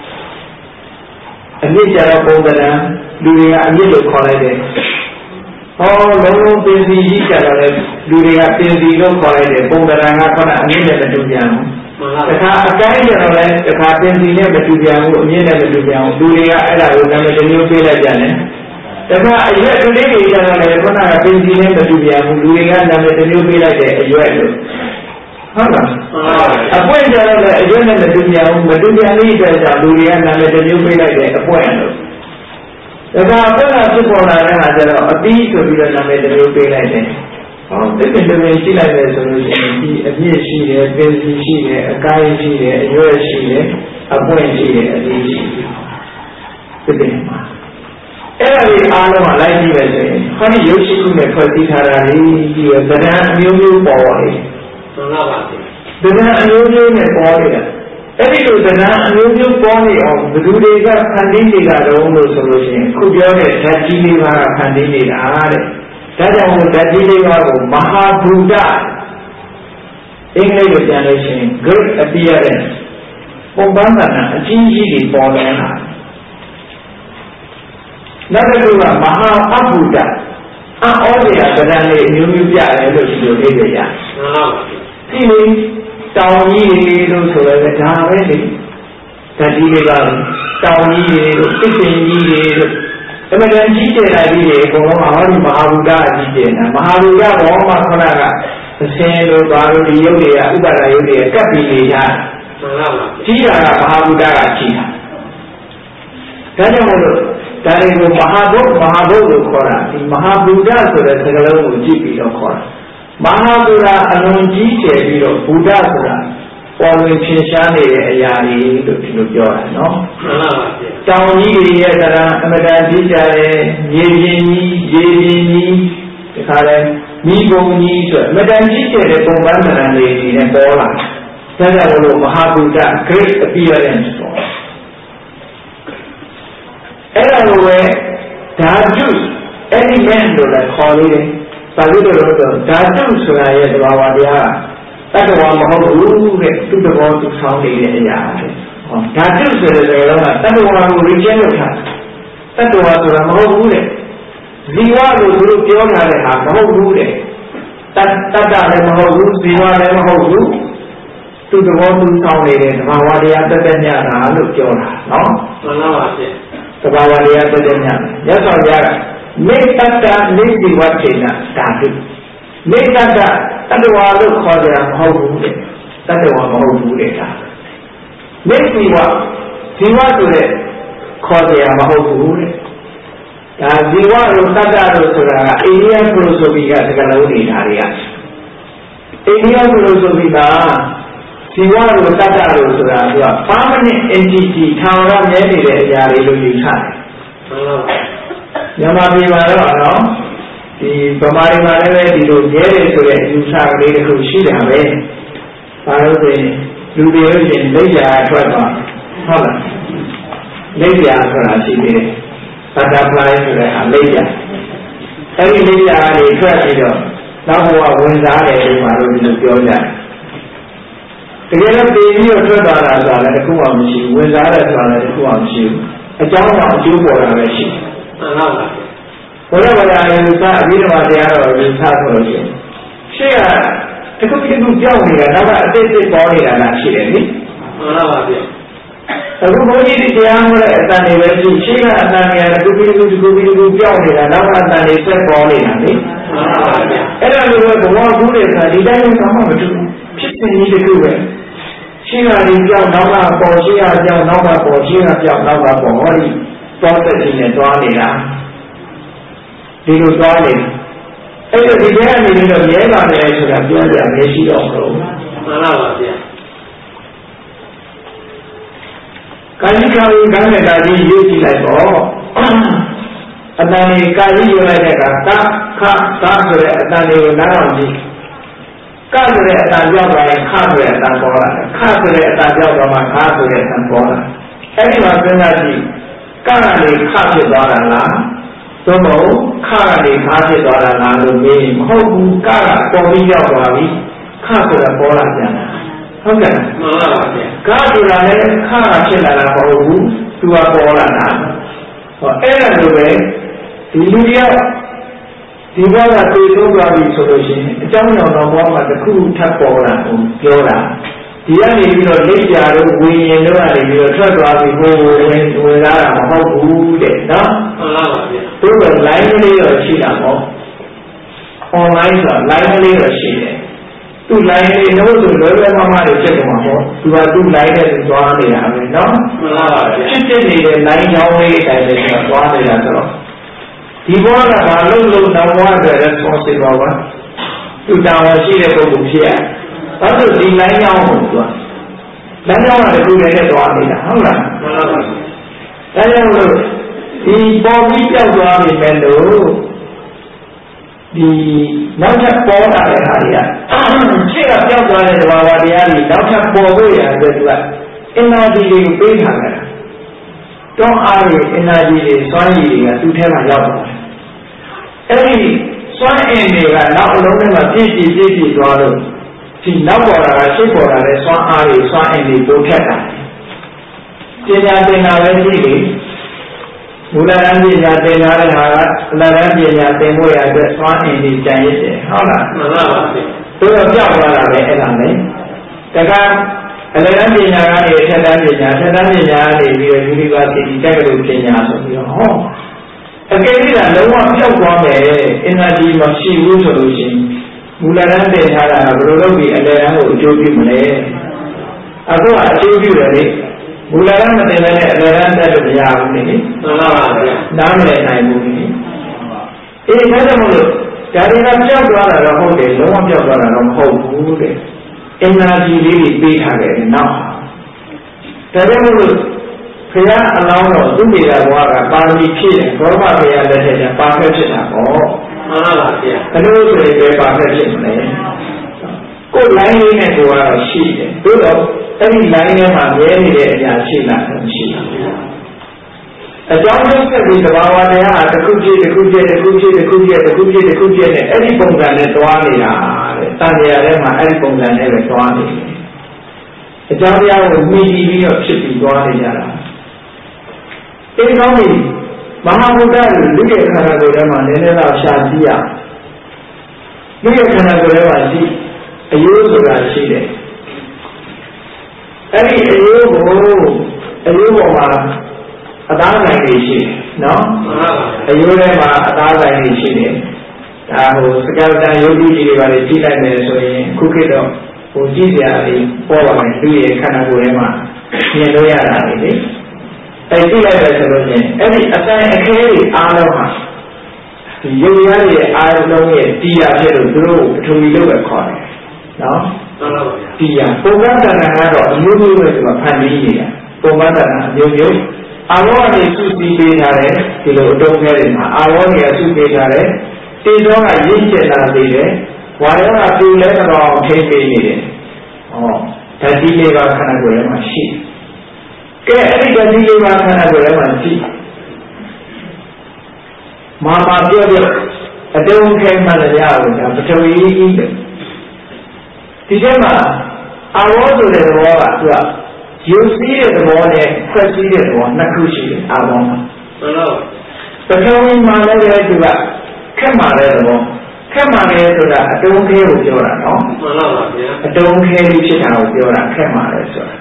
အမြင့်ကြတော့ပုံကဏ္ဍလူတွေကအမြင့်လို့ခေါ်လိုက်တယ်ဟောလုံးလုံးပင်စီကြီးကြတော့လေလူတွေကပင်စီလို့ခေါ်လိုက်တယ်ပုံကဏ္ဍကခေါက်အမြင့်နဲ့မတူပြန်ဘူးတခါအကိုင်းကြတော့လေတခါပင်စီနဲ့မတူပြန်ဘူးအမြင့်နဲ့မတူပြန်ဘူးလူတွေကအဲ့ဒါကိုနာမည်တစ်မျိုးပေးလိုက်ကြတယ်တခါအရွက်ကလေးတွေကြတော့လေခုနကပင်စီနဲ့မတူပြန်ဘူးလူတွေကနာမည်တစ်မျိုးပေးလိုက်တယ်အရွက်လို့ဟုတ်လားအပွင့်ကြတော့လေအရွက်နဲ့မတူပြန်ဘူးမတူပြန်လေးအတွက်ကြောင့်လူတွေကနာမည်တစ်မျိုးပေးလိုက်တယ်အပွင့်လို့ဒါကအပွင့်ကဖြစ်ပေါ်လာတဲ့ဟာကျတော့အပြီးဆိုပြီးတော့နာမည်တစ်မျိုးပေးလိုက်တယ်ဟောတစ်ပင်တစ်ပင်ရှိလိုက်တယ်ဆိုလို့ရှိရင်ဒီအပြည့်ရှိတယ်ပင်စီရှိတယ်အကိုင်းရှိတယ်အရွက်ရှိတယ်အပွင့်ရှိတယ်အပြီးရှိတယ်တစ်ပင်မှာအဲ့ဒါတွေအားလုံးကလိုက်ကြည့်ပဲဆိုရင်ဟောဒီရုပ်ရှိခုနဲ့ဖွဲ့စည်းထားတာလေးဒီကသဏ္ဍာန်အမျိုးမျိုးပေါ်နေမှန်ပါပါသဏ္ဍာန်အမျိုးမျိုးနဲ့ပေါ်နေတာအဲ့ဒီလိုသဏ္ဍာန်အမျိုးမျိုးပေါ်နေအောင်ဘယ်သူတွေကဖန်တီးနေတာတော့လို့ဆိုလို့ရှိရင်ခုပြောတဲ့ဓာတ်ကြီးလေးပါးကဖန်တီးနေတာတဲ့ဒါကြောင့်မို့ဓာတ်ကြီးလေးပါးကိုမဟာဘူတအင်္ဂလိပ်လိုပြန်လို့ရှိရင် great appearance ပုံပန်းကအကြီးကြီးတွေပေါ်နေတာနောက်တစ်ခုကမဟာအဘုဒ္ဓအောဩဇာသဏ္ဍာန်လေးအမျိုးမျိုးပြတယ်လို့ဒီလိုလေးတွေရမှန်ပါပါဒီလိုတောင်ကြီးတွေလို့ဆိုရဲဒါပဲလေဓာတ်ကြီးတွေကတောင်ကြီးတွေလို့သိပင်ကြီးတွေလို့အမှန်တန်ကြီးကျယ်တာကြီးတွေအကုန်လုံးဟောဒီမဟာဘုဒ္ဓအကြီးကျယ်တာမဟာဘုဒ္ဓဘောမှာခဏကအစင်းတို့ဘာလို့ဒီရုပ်တွေကဥပါဒရုပ်တွေကကပ်ပြီးနေကြမှန်ပါပါကြီးတာကမဟာဘုဒ္ဓကကြီးတာဒါကြောင့်မို့လို့ဒါတွေကိုမဟာဘုဒ္ဓမဟာဘုဒ္ဓလို့ခေါ်တာဒီမဟာဘုဒ္ဓဆိုတဲ့စကားလုံးကိုကြည့်ပြီးတော့ခေါ်တာမဟာဘုရားအလွန်ကြီးကျယ်ပြီးတော့ဘုရားဆိုတာပေါ်လွင်ထင်ရှားနေတဲ့အရာတွေလို့ဒီလိုပြောတာနော်မှန်ပါပါတောင်ကြီးတွေရဲ့တရားအမတန်ကြီးကြတယ်မြေပြင်ကြီးရေပြင်ကြီးဒီခါလဲမိဘုံကြီးဆိုအမတန်ကြီးကျယ်တဲ့ပုံပန်းသဏ္ဍာန်တွေနဲ့ပေါ်လာဒါကြောင့်လို့မဟာဘုရား great appearance ပေါ့အဲ့ဒါလိုပဲဓာတု element လို့လည်းခေါ်လို့ဘာလို့လဲဆိုတော့ဓာတုဆိုတာရဲ့သဘာဝတရားတတ္တဝါမဟုတ်ဘူးတဲ့သူ့သဘောသူဆောင်းနေတဲ့အရာတဲ့ဟောဓာတုဆိုတဲ့စကားလုံးကတတ္တဝါကို reject လုပ်တာတတ္တဝါဆိုတာမဟုတ်ဘူးတဲ့ဇီဝလို့သူတို့ပြောထားတဲ့ဟာမဟုတ်ဘူးတဲ့တတ္တလည်းမဟုတ်ဘူးဇီဝလည်းမဟုတ်ဘူးသူ့သဘောသူဆောင်းနေတဲ့သဘာဝတရားတက်တက်ညတာလို့ပြောတာနော်မှန်ပါပါဗျသဘာဝတရားတက်တက်ညရသော်ရတာမေတ္တာနိစ္စဝတ္ထေနဓာတုမေတ္တာတတ္တဝါလို့ခေါ်ကြတာမဟုတ်ဘူးတဲ့တတ္တဝါမဟုတ်ဘူးတဲ့ဒါနိစ္စဝဇီဝဆိုတဲ့ခေါ်ကြတာမဟုတ်ဘူးတဲ့ဒါဇီဝလို့တတ္တလို့ဆိုတာကအိန္ဒိယဖီလိုဆိုဖီကစကားလုံးတွေဓာတ်တွေကအိန္ဒိယဖီလိုဆိုဖီကဇီဝလို့တတ္တလို့ဆိုတာက permanent entity ထောင်ရမြဲနေတဲ့အရာတွေလို့ယူဆတယ်မြန်မာပြည်မှာတော့နော်ဒီဗမာပြည်မှာလည်းဒီလိုရဲတယ်ဆိုတဲ့အယူဆကလေးတစ်ခုရှိတာပဲ။ဘာလို့ဆိုရင်လူတွေလို့ရှိရင်လက်ပြာထွက်သွားဟုတ်လားလက်ပြာဆိုတာရှိသေးတယ်။ butterfly ဆိုတဲ့အားလက်ပြာအဲ့ဒီလက်ပြာတွေထွက်ပြီးတော့နောက်ဘဝဝင်စားတယ်လို့မှလို့ဒီလိုပြောကြတယ်။တကယ်တော့ပြည်ပြီးတော့ထွက်သွားတာဆိုတာလည်းတစ်ခုမှမရှိဘူးဝင်စားတယ်ဆိုတာလည်းတစ်ခုမှမရှိဘူးအကြောင်းကြောင့်အကျိုးပေါ်တာပဲရှိတယ်။မှန်ပါပါဘုရားဘာသာရေးလူသားအဘိဓမ္မာတရားတော်လူသားဆိုလို့ရှိရင်ရှေ့ကတစ်ခုတစ်ခုကြောက်နေတာနောက်ကအတိတ်တိတ်ပေါ်နေတာလားရှိတယ်နိမှန်ပါပါဗျအခုဘုန်းကြီးဒီတရားဟောတဲ့အတန်တွေပဲရှိရှေ့ကအတန်တွေကတစ်ခုတစ်ခုတစ်ခုတစ်ခုကြောက်နေတာနောက်ကအတန်တွေဆက်ပေါ်နေတာနိမှအဲ့ဒါလိုပဲဘဝကူးတဲ့အခါဒီတိုင်းဘာမှမတူဖြစ်စဉ်ကြီးတစ်ခုပဲရှင်းတာဒီကြောင့်နောက်ကပေါ်ရှင်းရကြောင့်နောက်ကပေါ်ရှင်းရကြောင့်နောက်ကပေါ်ဟောဒီသွားတဲ့ကြီးနဲ့သွားနေတာဒီလိုသွားနေအဲ့ဒါဒီထဲကနေပြီးတော့ရဲပါတယ်ဆိုတာပြောကြမရှိတော့ဘူးမှန်ပါပါဗျာကာယကံကံနဲ့ကာကြီးရေးကြည့်လိုက်တော့အတန်ကြီးကာကြီးရေးလိုက်တဲ့အခါကခသာဆိုတဲ့အတန်တွေကိုနားအောင်ကြည့်ကဆိုတဲ့အတန်ပြောက်သွားရင်ခဆိုတဲ့အတန်ပေါ်လာတယ်ခဆိုတဲ့အတန်ပြောက်သွားမှခဆိုတဲ့အတန်ပေါ်လာအဲ့ဒီမှာစဉ်းစားကြည့်ကကနေခဖြစ်သွားတာလားသို့မဟုတ်ခကနေခဖြစ်သွားတာလားလို့မေးမဟုတ်ဘူးကကပေါ်ပြီးရောက်သွားပြီခဆိုတာပေါ်လာပြန်တာဟုတ်ကဲ့မှန်ပါပါဗျာကားဆိုတာလည်းခါဖြစ်လာတာမဟုတ်ဘူးသူကပေါ်လာတာဟောအဲ့ဒါလိုပဲဒီလူတွေကဒီဘက်ကပြေဆုံးသွားပြီဆိုလို့ရှိရင်အကြောင်းကြောင့်တော့ဘောမှာတစ်ခုထပ်ပေါ်လာကိုပြောတာဒီကနေပြီးတော့လက်ပြတော့ဝိညာဉ်တို့ကနေပြီးတော့ထွက်သွားပြီးဟိုဝင်ဝင်လာတာမဟုတ်ဘူးတဲ့နော်မှန်ပါပါဗျာသူက line လေးတော့ရှိတာပေါ့ online ဆိုတာ line လေးတော့ရှိတယ်သူ line လေးတော့ဆိုလွယ်လွယ်မှားမှားတွေဖြစ်ကုန်မှာပေါ့သူကသူ့ line နဲ့သူသွားနေတာပဲနော်မှန်ပါပါဖြစ်ဖြစ်နေတဲ့ line ကြောင်းလေးတိုင်းလည်းသူကသွားနေတာဆိုတော့ဒီဘောကဘာလို့လို့နောက်ဘဝအတွက် responsible ပါသူတောင်းရှိတဲ့ပုဂ္ဂိုလ်ဖြစ်ရဘာလို့ဒီ line ကြောင်းကိုသူက line ကြောင်းကလည်းသူလည်းနဲ့သွားနေတာဟုတ်လားမှန်ပါပါဒါကြောင့်လို့ဒီပေါ်ပြီးပြောက်သွားပြီမဲ့လို့ဒီနောက်ထပ်ပေါ်လာတဲ့ဟာတွေကရှေ့ကပြောက်သွားတဲ့သဘာဝတရားတွေနောက်ထပ်ပေါ်ဖို့ရတဲ့သူက energy တွေကိုပေးထားတယ်တွန်းအားတွေ energy တွေစွမ်းရည်တွေကသူ့ထဲမှာရောက်သွားတယ်အဲ့ဒီစွမ်းအင်တွေကနောက်အလုံးထဲမှာပြည့်ပြည့်ပြည့်ပြည့်သွားလို့ဒီနောက်ပေါ်လာတာရှေ့ပေါ်လာတဲ့စွမ်းအားတွေစွမ်းအင်တွေပိုထက်တာပညာသင်တာပဲရှိလေမူလတန်းပညာသင်ထားတဲ့ဟာကအလယ်တန်းပညာသင်ဖို့ရတဲ့စွမ်းအင်တွေကြံရစ်တယ်ဟုတ်လားမှန်ပါပါဘုရားပြောက်သွားတာပဲအဲ့ဒါလေတခါအလယ်တန်းပညာကနေအထက်တန်းပညာအထက်တန်းပညာကနေပြီးတော့ University တက္ကသိုလ်ပညာဆိုပြီးတော့ဟောအကယ်၍သာလုံးဝပြောက်သွားမယ် energy မရှိဘူးဆိုလို့ရှိရင်မူလတန်းသင်ထားတာကဘယ်လိုလုပ်ပြီးအလယ်တန်းကိုအကျိုးပြုမလဲအခုကအကျိုးပြုတယ်လေမူလတန်းမတင်တဲ့နဲ့အလယ်တန်းတက်လို့မရဘူးလေမှန်ပါပါဗျာနားမလည်နိုင်ဘူးလေအေးဒါကြောင့်မို့လို့ဒါတွေကပြောက်သွားတာတော့ဟုတ်တယ်လုံးဝပြောက်သွားတာတော့မဟုတ်ဘူးတဲ့ energy လေးတွေပေးထားတယ်နောက်ဒါကြောင့်မို့လို့ဘုရားအလောင်းတော်သူမိတာဘဝကပါရမီဖြည့်တယ်ဘောမဘုရားလက်ထက်ကပါဖက်ဖြစ်တာပေါ့မှန်ပါပါဗျာဘယ်လိုဆိုရင်ပဲပါဖက်ဖြစ်မလဲကိုယ် line လေးနဲ့ကိုကတော့ရှိတယ်သို့တော့အဲ့ဒီ line ထဲမှာမြဲနေတဲ့အရာရှိလားမရှိဘူးအကြောင်းဆက်ပြီးသဘာဝတရားတစ်ခုပြည့်တစ်ခုပြည့်တစ်ခုပြည့်တစ်ခုပြည့်တစ်ခုပြည့်တစ်ခုပြည့်နဲ့အဲ့ဒီပုံစံနဲ့တွားနေတာတဲ့တန်တရားထဲမှာအဲ့ဒီပုံစံနဲ့ပဲတွားနေတယ်အကြောင်းတရားကိုမြည်ပြီးတော့ဖြစ်ပြီးတွားနေကြတာဒီကောင်းပြီမဟာဗုဒ္ဓရဲ့လူရဲ့ခန္ဓာကိုယ်ထဲမှာနည်းနည်းတော့ရှာကြည့်ရလူရဲ့ခန္ဓာကိုယ်ထဲမှာရှိအယိုးဆိုတာရှိတယ်အဲ့ဒီအယိုးကိုအယိုးပေါ်မှာအသားဆိုင်တွေရှိတယ်နော်အယိုးထဲမှာအသားဆိုင်တွေရှိတယ်ဒါဟိုစကလတန်ယောဂီကြီးတွေပါလေကြည့်လိုက်မယ်ဆိုရင်ခုခေတ်တော့ဟိုကြည့်စရာလေးပေါ်ပါမယ်လူရဲ့ခန္ဓာကိုယ်ထဲမှာမြင်လို့ရတာလေအဲ့ကြည့်လိုက်တယ်ဆိုလို့ချင်းအဲ့ဒီအတိုင်းအခဲတွေအားလုံးဟာဒီယုံရရဲ့အာရုံရဲ့တရားဖြစ်လို့သူတို့အထူးကြီးလို့ပဲခေါ်တယ်နော်မှန်ပါဗျာတရားပုံမှန်တဏ္ဍာကတော့အမျိုးမျိုးပဲသူကဖန်တီးနေတာပုံမှန်တဏ္ဍာအမျိုးမျိုးအာရောကနေစုစည်းပေးထားတယ်ဒီလိုအတုံးခဲတွေမှာအာရောတွေကစုပေးထားတယ်တေဇောကရင့်ကျက်လာသေးတယ်ဝါရောကပြူလဲတော့ထိပေးနေတယ်ဟောဓာတ်ကြီးလေးပါခန္ဓာကိုယ်ထဲမှာရှိကဲအဲ့ဒီဓာတ်ကြီးလေးပါခန္ဓာကိုယ်ထဲမှာရှိမာမာပြောပြအတုံးခဲမှလည်းရအောင်ဒါပထဝီကြီးဒီထဲမှာအာရောဆိုတဲ့သဘောကသူကယူစည်းတဲ့သဘောနဲ့ဖွဲ့စည်းတဲ့သဘောနှစ်ခုရှိတယ်အာဘောမှာမှန်ပါဘူးပထဝီမှာလည်းသူကခက်မှတဲ့သဘောခက်မှတယ်ဆိုတာအတုံးခဲကိုပြောတာနော်မှန်ပါပါဗျာအတုံးခဲလေးဖြစ်တာကိုပြောတာခက်မှတယ်ဆိုတာ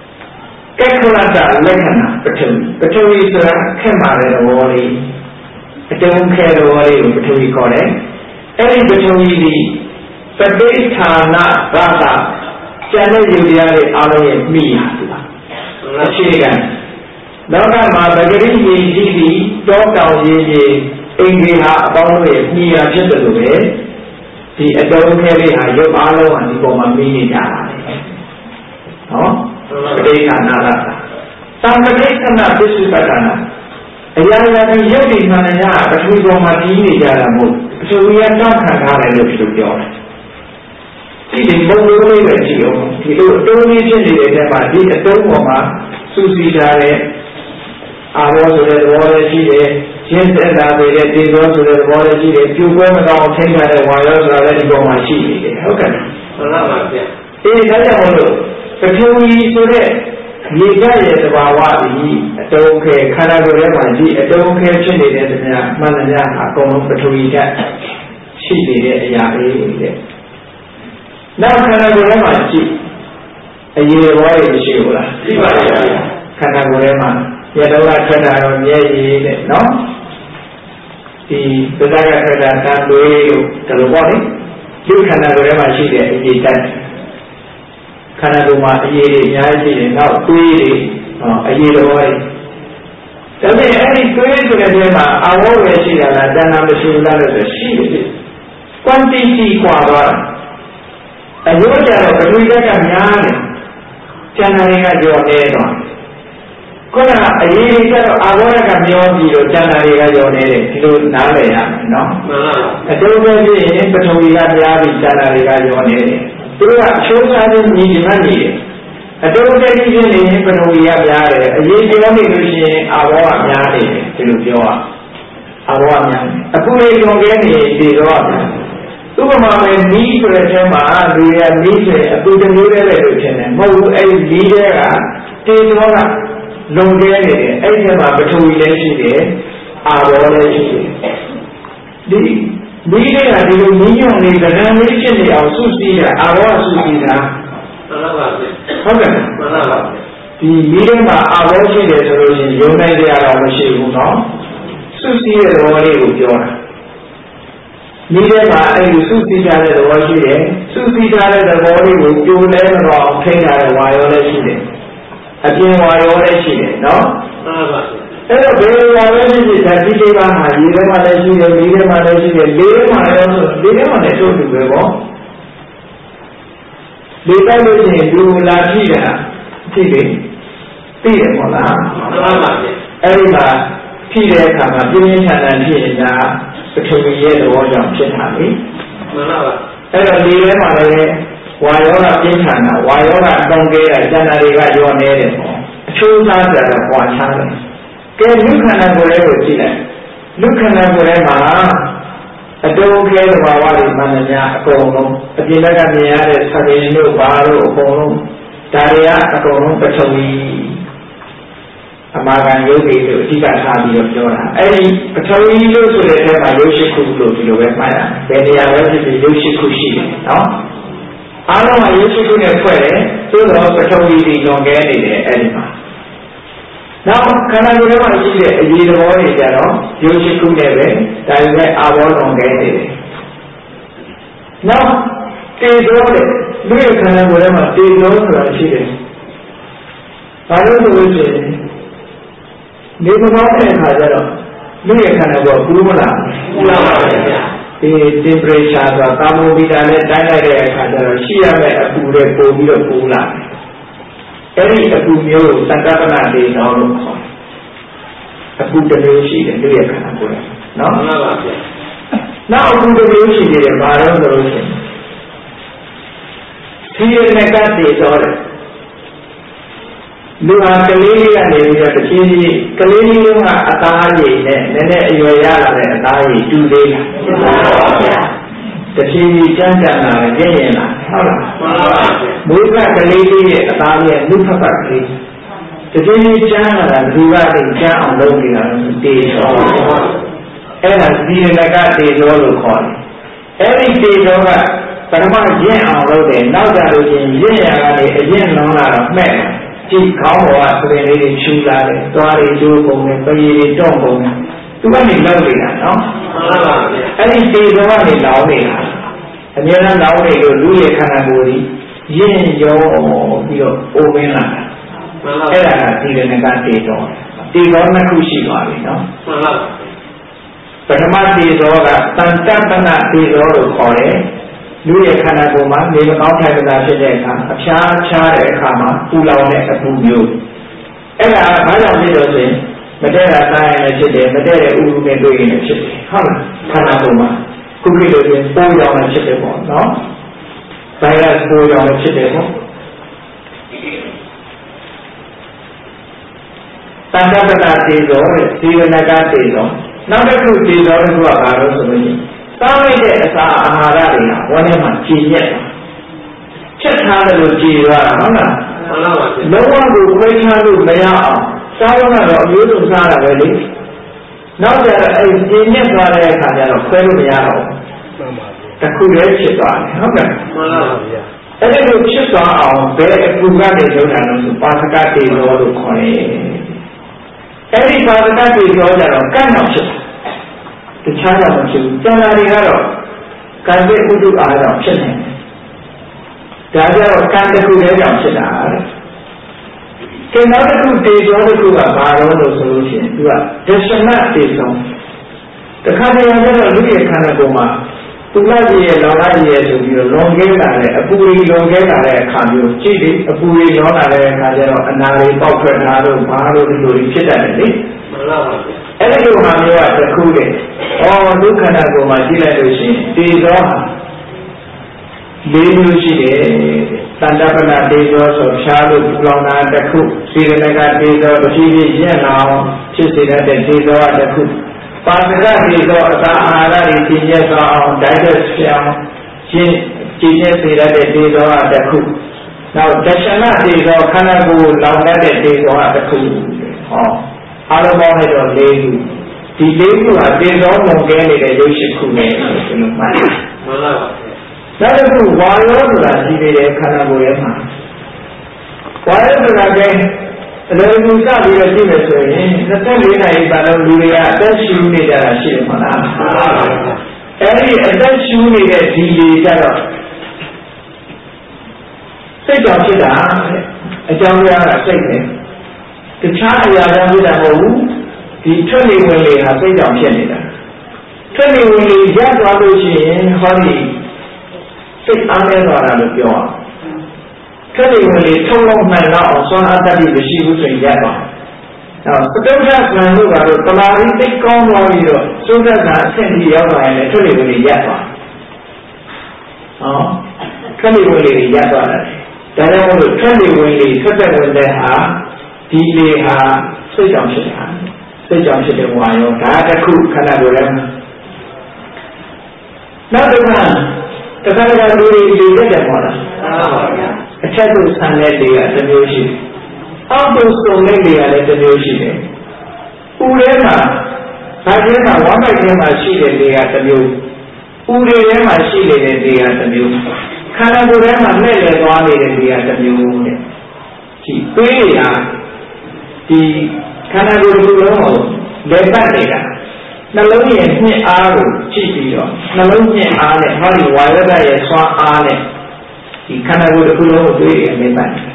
ကဲခလတာလက္ခဏာပထဝီပထဝီဆိုတာခက်မှတဲ့သဘောလေးအတုံးခဲတော်လေးကိုပထဝီခေါ်တယ်အဲ့ဒီပထဝီဒီပဋိဌာနဘာသာကျန်တဲ့ယူတရားတွေအားလုံးရဲ့မိဟာသူပါအခြေခံလောကမှာပဂရိရေကြီးပြီးတောတောင်ရေကြီးအင်္ဂေဟာအပေါင်းတို့ရဲ့မိဟာဖြစ်တယ်လို့ပဲဒီအတုံးခဲလေးဟာရုပ်အားလုံးဟာဒီပေါ်မှာမိနေကြတာနော်ပဋိဌာနဘာသာသံပဋိဌာနပစ္စုပ္ပတ္တနာအရာရာဒီရုပ်ဒီမှန်တရားပထဝီပေါ်မှာကြီးနေကြတာမို့ပထဝီကတောက်ခံထားတယ်လို့ပြောပြောတယ်ဒီဒီဘုံလုံးလေးပဲကြည့်အောင်ဒီလိုအတုံးလေးဖြစ်နေတဲ့ထဲမှာဒီအတုံးပေါ်မှာစူးစီးထားတဲ့အာဘောဆိုတဲ့သဘောလေးရှိတယ်ရင်းသက်တာတွေတဲ့ဒီသောဆိုတဲ့သဘောလေးရှိတယ်ပြိုပွဲမကောင်းထိန်းထားတဲ့ဝါရောဆိုတာလည်းဒီပေါ်မှာရှိနေတယ်ဟုတ်ကဲ့မှန်ပါပါဗျအေးဒါကြောင့်မို့လို့ပထဝီဆိုတဲ့မြေကြရဲ့သဘာဝဒီအတုံးခဲခန္ဓာကိုယ်ထဲမှာဒီအတုံးခဲဖြစ်နေတဲ့သမျှမှန်သမျှဟာအကုန်လုံးပထဝီဓာတ်ရှိနေတဲ့အရာလေးတဲ့နောက်ခန္ဓာကိုယ်ထဲမှာကြည့်အရေဘောတွေရှိဘူးလားရှိပါရဲ့ခန္ဓာကိုယ်ထဲမှာရတော့ကထွက်တာတော့မျက်ရည်တဲ့နော်ဒီပဇာကထွက်တာတန်သွေးလို့ဒါလိုပေါ့လေဒီခန္ဓာကိုယ်ထဲမှာရှိတဲ့အရေဓာတ်ခန္ဓာကိုယ်မှာအရေတွေအများကြီးရှိတယ်နောက်သွေးတွေအရေတော်တွေဒါပေမဲ့အဲ့ဒီသွေးဆိုတဲ့ထဲမှာအဝေါ်ပဲရှိတာလားတဏ္ဍာမရှိဘူးလားလို့ဆိုရှိတယ် quantity ကွာသွားအကျိုးကြတော့ပထဝီဓာတ်ကများတယ်ကျန်တာတွေကကြော်နေတော့ခုနကအရေးကြီးတော့အာဘောဓကမျောပြီးတော့ကျန်တာတွေကကြော်နေတယ်ဒီလိုနားလည်ရမယ်နော်မှန်ပါပါအကျိုးပဲဖြစ်ရင်ပထဝီကများပြီးကျန်တာတွေကကြော်နေတယ်သူကအချိုးစားခြင်းညီညီမှနေတယ်အကျိုးပဲဖြစ်ရင်ပထဝီကများတယ်အရေးကြောနေလို့ရှိရင်အာဘောကများနေတယ်ဒီလိုပြောရအာဘောကများအခုလေကြော်ခဲ့နေဒီတော့ဥပမာပဲမီးဆိုတဲ့အဲမှာလူရမီးဆိုအတူတမျိုးတည်းပဲလို့ထင်တယ်မဟုတ်ဘူးအဲ့ဒီမီးတွေကတေသောကလုံကျဲနေတယ်အဲ့ဒီမှာပထဝီလည်းရှိတယ်အာဘောလည်းရှိတယ်ဒီမီးတွေကဒီလိုမီးညွန့်လေးကဏ္ဍလေးဖြစ်နေအောင်စုစည်းတာအာဘောစုစည်းတာမှန်ပါပါဟုတ်ကဲ့မှန်ပါပါဒီမီးတွေမှာအာဘောရှိတယ်ဆိုလို့ရှိရင်ယုံနိုင်ကြရတာမရှိဘူးနော်စုစည်းတဲ့သဘောလေးကိုပြောတာဒီထဲမှာအဲ့ဒီစုစည်းထားတဲ့သဘောရှိတယ်စုစည်းထားတဲ့သဘောလေးကိုကြိုလဲမတော့အောင်ထိန်းထားတဲ့ဝါရောလည်းရှိတယ်အပြင်ဝါရောလည်းရှိတယ်နော်မှန်ပါအဲ့တော့ဘယ်ဝါပဲဖြစ်ဖြစ်ဓာတ်ကြီးလေးပါးဟာဒီထဲမှာလည်းရှိတယ်ဒီထဲမှာလည်းရှိတယ်လေးထဲမှာလည်းဆိုလေးထဲမှာလည်းတို့တူပဲပေါ့လေးတိုက်လို့ရှိရင်ဒီလာကြည့်တာကြည့်လေသိတယ်မဟုတ်လားမှန်ပါပါအဲ့ဒီမှာဖြည့်တဲ့အခါမှာပြင်းပြင်းထန်ထန်ဖြစ်နေတာပထဝီရဲ့သဘောကြောင့်ဖြစ်တာလေမှန်ပါပါအဲ့တော့ဒီထဲမှာလည်းဝါယောကပြင်းထန်တာဝါယောကအတောင်းကဲတာကျန်တာတွေကရောနေတယ်ပေါ့အချိုးစားကြတော့ဟွာချတယ်ကဲလူခန္ဓာကိုယ်လေးကိုကြည့်လိုက်လူခန္ဓာကိုယ်ထဲမှာအတုံးခဲသဘာဝတွေမှန်တယ်များအကုန်လုံးအပြင်ဘက်ကမြင်ရတဲ့သတိတို့ဘာတို့အကုန်လုံးဒါတွေကအကုန်လုံးပထဝီအမာခံယုတ်တွေလို့အဓိကထားပြီးတော့ပြောတာအဲ့ဒီပထဝီလို့ဆိုတဲ့အဲမှာယုတ်ရှိခုလို့ဒီလိုပဲမှားရတယ်ဘယ်နေရာပဲဖြစ်ဖြစ်ယုတ်ရှိခုရှိတယ်နော်အားလုံးကယုတ်ရှိခုနဲ့ဖွဲ့တယ်သို့တော့ပထဝီတွေလွန်ကဲနေတယ်အဲ့ဒီမှာနောက်ခန္ဓာကိုယ်ထဲမှာရှိတဲ့အရေးတော်တွေကြတော့ယုတ်ရှိခုနဲ့ပဲဒါပေမဲ့အာဘောလွန်ကဲနေတယ်နောက်တေသောတဲ့လူရဲ့ခန္ဓာကိုယ်ထဲမှာတေသောဆိုတာရှိတယ်ဘာလို့ဆိုလို့ရှိရင်နေမကောင်းတဲ့အခါကျတော့လူရဲ့ခန္ဓာကိုယ်ကပူမလားပူလာပါဗျာဒီ temperature ဆိုတာသာမိုမီတာနဲ့တိုင်းလိုက်တဲ့အခါကျတော့ရှိရမယ့်အပူတွေပိုပြီးတော့ပူလာအဲ့ဒီအပူမျိုးကိုသတ္တပနာဒေသောလို့ခေါ်တယ်အပူတစ်မျိုးရှိတယ်လူရဲ့ခန္ဓာကိုယ်နော်မှန်ပါဗျာနောက်အပူတစ်မျိုးရှိတယ်ဘာလို့ဆိုလို့ရှိရင်ဒီရနဲ့ကတည်းသောတယ်လူဟာကလေးလေးကနေပြီးတော့တဖြည်းဖြည်းကလေးလေးကအသားရည်နဲ့နည်းနည်းအရွယ်ရလာတဲ့အသားရည်တူသေးလားမှန်ပါဗျာတဖြည်းဖြည်းကြမ်းကြမ်းလာရင်ရင်လာဟုတ်လားမှန်ပါဗျာမွေးကကလေးလေးရဲ့အသားရဲ့လူဖတ်ပတ်ကလေးတဖြည်းဖြည်းကြမ်းလာတာလူကတည်းကြမ်းအောင်လုပ်နေတာတေသောအဲ့ဒါဇီရဏကတေသောလို့ခေါ်တယ်အဲ့ဒီတေသောကပထမရင့်အောင်လုပ်တယ်နောက်ကြလို့ချင်းရင့်ရကနေအရင်လုံးလာတော့မှဲ့ကြည့်ခေါင်းပေါ်ကသပင်လေးတွေရှူလာတယ်သွားတွေကျိုးကုန်တယ်ပရီတွေတော့ကုန်တယ်သူကနေလောက်နေတာနော်အဲ့ဒီတေဇောကနေလောင်းနေတာအများအားလောင်းနေလို့လူရဲ့ခန္ဓာကိုယ်ကြီးရင့်ရောပြီးတော့အိုးမင်းလာတာအဲ့ဒါကဒီရဏကတေဇောတေဇောနှစ်ခုရှိသွားပြီနော်ပထမတေဇောကတန်တပနာတေဇောလို့ခေါ်တယ်လူရဲ့ခန္ဓာကိုယ်မှာနေမကောင်းထိုင်မသာဖြစ်တဲ့အခါအဖျားချားတဲ့အခါမှာပူလောင်တဲ့အပူမျိုးအဲ့ဒါဘာကြောင့်ဖြစ်လို့ဆိုရင်မတည့်တာစားရင်လည်းဖြစ်တယ်မတည့်တဲ့ဥရုနဲ့တွေ့ရင်လည်းဖြစ်တယ်ဟုတ်လားခန္ဓာကိုယ်မှာခုခေတ်လိုရင်ပိုးရောင်လည်းဖြစ်တယ်ပေါ့နော်ဗိုင်းရပ်စ်ပိုးရောင်လည်းဖြစ်တယ်ပေါ့တန်တပတာတေဇောတဲ့ဇီဝနကတေဇောနောက်တစ်ခုတေဇောတစ်ခုကဘာလို့ဆိုလို့ရှိရင်စားလိုက်တဲ့အစာအာဟာရတွေကဝမ်းထဲမှာကြည်ညက်တာချက်ထားတယ်လို့ကြည်သွားတာဟုတ်လားမှန်ပါပါလုံးဝကိုခွဲခြားလို့မရအောင်စားတော့ကတော့အမျိုးစုံစားတာပဲလေနောက်ကျတော့အဲ့ကြည်ညက်သွားတဲ့အခါကျတော့ခွဲလို့မရတော့မှန်ပါဘူးတခုလည်းဖြစ်သွားတယ်ဟုတ်ကဲ့မှန်ပါဗျာအဲ့ဒီလိုဖြစ်သွားအောင်ဘယ်အကူကနေလုပ်တာလို့ဆိုပါစကတေဇောလို့ခေါ်တယ်အဲ့ဒီပါစကတေဇောကြတော့ကန့်တော့ဖြစ်တယ်တခြားတော့မဖြစ်ဘူးကျန်တာတွေကတော့ကံရဲ့ဥဒ္ဒအားကြောင့်ဖြစ်နေတယ်ဒါကြတော့ကံတစ်ခုလည်းကြောင့်ဖြစ်တာတဲ့ကျန်နောက်တစ်ခုတေဇောတစ်ခုကဘာလို့လို့ဆိုလို့ရှိရင်သူကဒရှမတေဇောတခါတည်းကတော့လူရဲ့ခန္ဓာကိုယ်မှာသူလာကြီးရဲ့လောင်လာကြီးရဲ့ဆိုပြီးတော့လွန်ကဲလာတဲ့အပူရီလွန်ကဲလာတဲ့အခါမျိုးကြည့်ပြီးအပူရီလောလာတဲ့အခါကျတော့အနာတွေပေါက်ထွက်တာလို့ဘာလို့ဒီလိုဖြစ်တတ်တယ်လေမှန်ပါပါအဲ့ဒီလိုဟာမျိုးကတစ်ခုတည်းဩဒုက္ခနာကိုမှကြည့်လိုက်လို့ရှိရင်တေဇောဟာလေးမျိုးရှိတယ်တန်တပနာတေဇောဆိုဖြားလို့ပူလောင်တာတစ်ခုစေရဏကတေဇောတစ်ဖြည်းဖြည်းရက်လောင်ဖြစ်စေတဲ့တေဇောကတစ်ခုပါစကတေဇောအစာအာဟာရတွေကျင့်ရအောင် digest ဖြစ်အောင်ကျင့်ကျင့်ရစေတဲ့တေဇောကတစ်ခုနောက်ဒရှမတေဇောခန္ဓာကိုယ်လောင်တတ်တဲ့တေဇောကတစ်ခုဟောအားလုံးပေါင်းလိုက်တော့လေးခုဒီလေးခုဟာတေဇောမုံကဲနေတဲ့ရုပ်ရှိခုနဲ့ဒီလိုမှတ်မှန်ပါပါနောက်တစ်ခုဝါယောဆိုတာရှိသေးတယ်ခန္ဓာကိုယ်ရဲ့မှာဝါယောဆိုတာကအလွယ်ကူစပြီးတော့ကြည့်မယ်ဆိုရင်နှစ်သက်လေးနာရီပတ်လုံးလူတွေကအသက်ရှူနေကြတာရှိတယ်မဟုတ်လားမှန်ပါပါအဲဒီအသက်ရှူနေတဲ့ဒီလေကြတော့စိတ်ကြောင့်ဖြစ်တာအကြောင်းတရားကစိတ်ပဲတခြားအရာကြောင့်ဖြစ်တာမဟုတ်ဘူးဒီထွက်နေဝင်လေဟာစိတ်ကြောင့်ဖြစ်နေတာထွက်နေဝင်လေရသွားလို့ရှိရင်ဟောဒီစိတ်အားနည်းသွားတာလို့ပြောအောင်ထွက်နေဝင်လေထုံလုံးမှန်တော့အောင်စွမ်းအားတတ်ပြီးမရှိဘူးဆိုရင်ရသွားနောက်ပဋိပက္ခဆံလို့ကတော့တမာရီသိကောင်းသွားပြီးတော့သုဒ္ဓကအဆင့်ကြီးရောက်လာရင်လည်းထွက်နေဝင်လေရသွားဟောထွက်နေဝင်လေရသွားတယ်ဒါကြောင့်မို့လို့ထွက်နေဝင်လေထွက်တဲ့ဝင်တဲ့ဟာဒီလေဟာစိတ်ကြောင့်ဖြစ်တာစိတ်ကြောင့်ဖြစ်တဲ့ဝါရောဒါတစ်ခုခန္ဓာကိုယ်ထဲမှာနောက်တစ်ခါတစ်ခါတစ်ခါလူတွေလေတက်တယ်ပေါ့လားမှန်ပါဗျာအထက်သို့ဆန်တဲ့လေကတစ်မျိုးရှိတယ်အောက်သို့စုံတဲ့လေကလည်းတစ်မျိုးရှိတယ်ဥထဲမှာဒါကျင်းမှာဝမ်းပိုက်ထဲမှာရှိတဲ့လေကတစ်မျိုးဥတွေထဲမှာရှိနေတဲ့လေကတစ်မျိုးခန္ဓာကိုယ်ထဲမှာမဲ့လေသွားနေတဲ့လေကတစ်မျိုးတဲ့ဒီပေးရတာဒီခန္ဓာကိုယ်တစ်ခုလုံးကိုလက်ပတ်နေတာနှလုံးရဲ့ညှစ်အားကိုကြည့်ပြီးတော့နှလုံးညှစ်အားနဲ့ဟောဒီဝါရဒရဲ့ဆွမ်းအားနဲ့ဒီခန္ဓာကိုယ်တစ်ခုလုံးကိုတွေးရလက်ပတ်နေ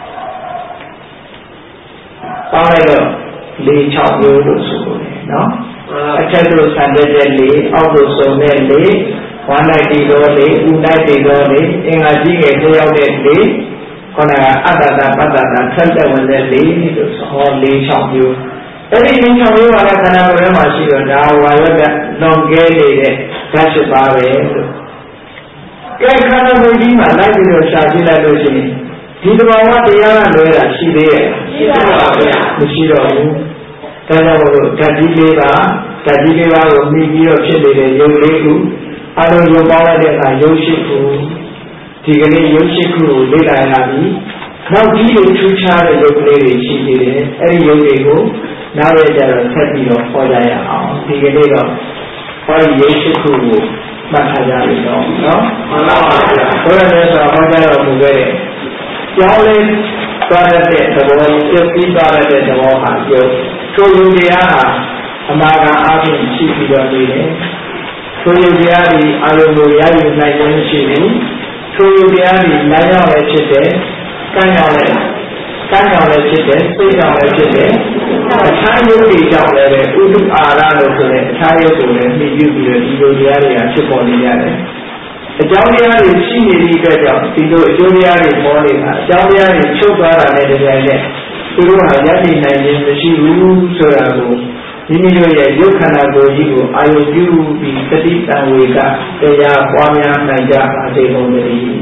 ပေါင်းလိုက်တော့လေး၆မျိုးလို့ဆိုလို့ရတယ်နော်အထက်သို့ဆန်တဲ့လေအောက်သို့စုံတဲ့လေဝမ်းလိုက်ပြီးတော့လေဥလိုက်ပြီးတော့လေအင်္ဂါကြီးငယ်လျှောက်တဲ့လေခေါင်းကအတ္တတာပတ္တတာထက်တဲ့ဝင်တဲ့လေလို့ဆိုဟောလေး၆မျိုးအဲ့ဒီလေး၆မျိုးကလည်းခန္ဓာကိုယ်ထဲမှာရှိတော့ဒါဝါရဒလွန်ကဲနေတဲ့ဓာတ်ဖြစ်ပါပဲလို့ကဲခန္ဓာကိုယ်ကြီးမှာလိုက်ပြီးတော့ရှာကြည့်လိုက်လို့ရှိရင်ဒီတဘာဝတရားကလွဲတာရှိသေးရဲ့ရှိပါပါဗျာမရှိတော့ဘူးဒါကြောင့်မို့လို့ဓာတ်ကြီးလေးပါဓာတ်ကြီးလေးပါကိုမိပြီးတော့ဖြစ်နေတဲ့ရုပ်လေးခုအလုံးရုပ်ပေါင်းလိုက်တဲ့အခါရုပ်ရှိခုဒီကနေ့ရုပ်ရှိခုကိုလေ့လာရပြီနောက်ကြီးတွေထူးခြားတဲ့ရုပ်ကလေးတွေရှိသေးတယ်အဲ့ဒီရုပ်တွေကိုနောက်ရကြတော့ဆက်ပြီးတော့ခေါ်ကြရအောင်ဒီကနေ့တော့ဟောဒီရုပ်ရှိခုကိုမှတ်ထားကြပြီတော့နော်မှန်ပါပါဗျာဘုရားမြတ်စွာဟောကြားတော်မူခဲ့တဲ့ကျောင်းလေးသွားတဲ့သဘောပြည့်ပြီးသွားတဲ့သဘောဟာပြောထိုလူတရားဟာ Amaga Abin Chipi Toyodiari Ayoyari Nayan Chili, Toyodiari Nayan Chite, Kanyale, Kanyale Chite, Payale Chite, a Tayo Payale, Udu Arano to the Tayo to the Midu, Toyodiari and Chiponiari. A Jauliari Chini Better, Tito Joliari Morning, Jauliari Chopara and the Turu Hayati Nayan, the Shiru Sorago. Ini yukana gojigo ayuju di ketika wika saya wamya naja ademo dari.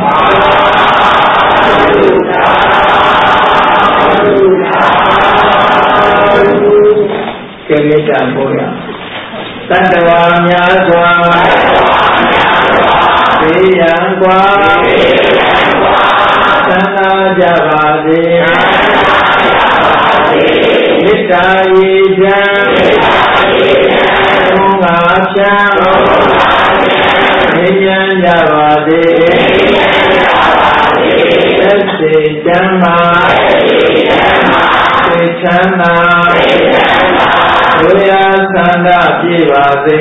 Kemeja boya. Tandawamya swa. Seyang kwa. Sana javade. Mita yijan. Chan, Indian Javade, Jama, Chana, Roya Sanda Pivade,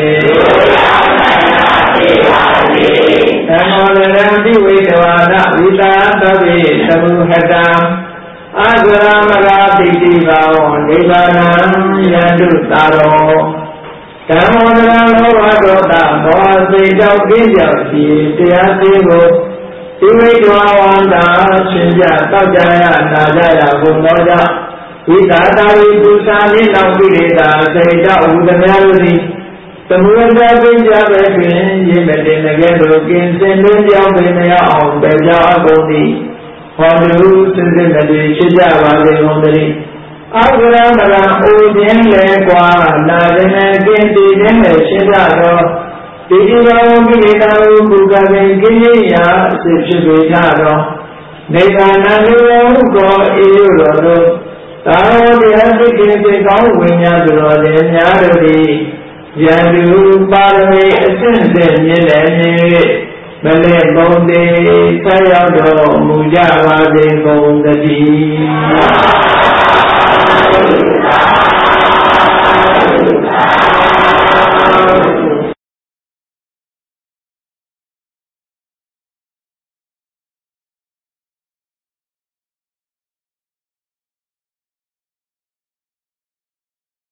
Tamolarandi Vidavana, Vita Tavi, Tamu Hadam, Azaramara Diva, Divanam, Yandu Taro. Tamona Novagota, Boise of India, Tiasivo, Tiwita Wanda, Shinja, Tajaya, Najaya, Gumoja, Vitata, Busani, Naupida, Seda, the melody. The Munda Pinja, Yemedin again, looking, sending the Omnia on Beja Bodi, Hondu, Cincinnati, Chijava, the Mondari. Aguramara Udin Lequa, Nadine Kinti Dine Shidaro, Tidiva Gita Bukavi Kinia, Sipshivitaro, Negana Lugo, Iuro, Taro the Happy Kong Winyadro, the Nyari, Yadu Parame, Ascendant Yelene, Mele Bonde, Sayado, Mujava de Bondadi.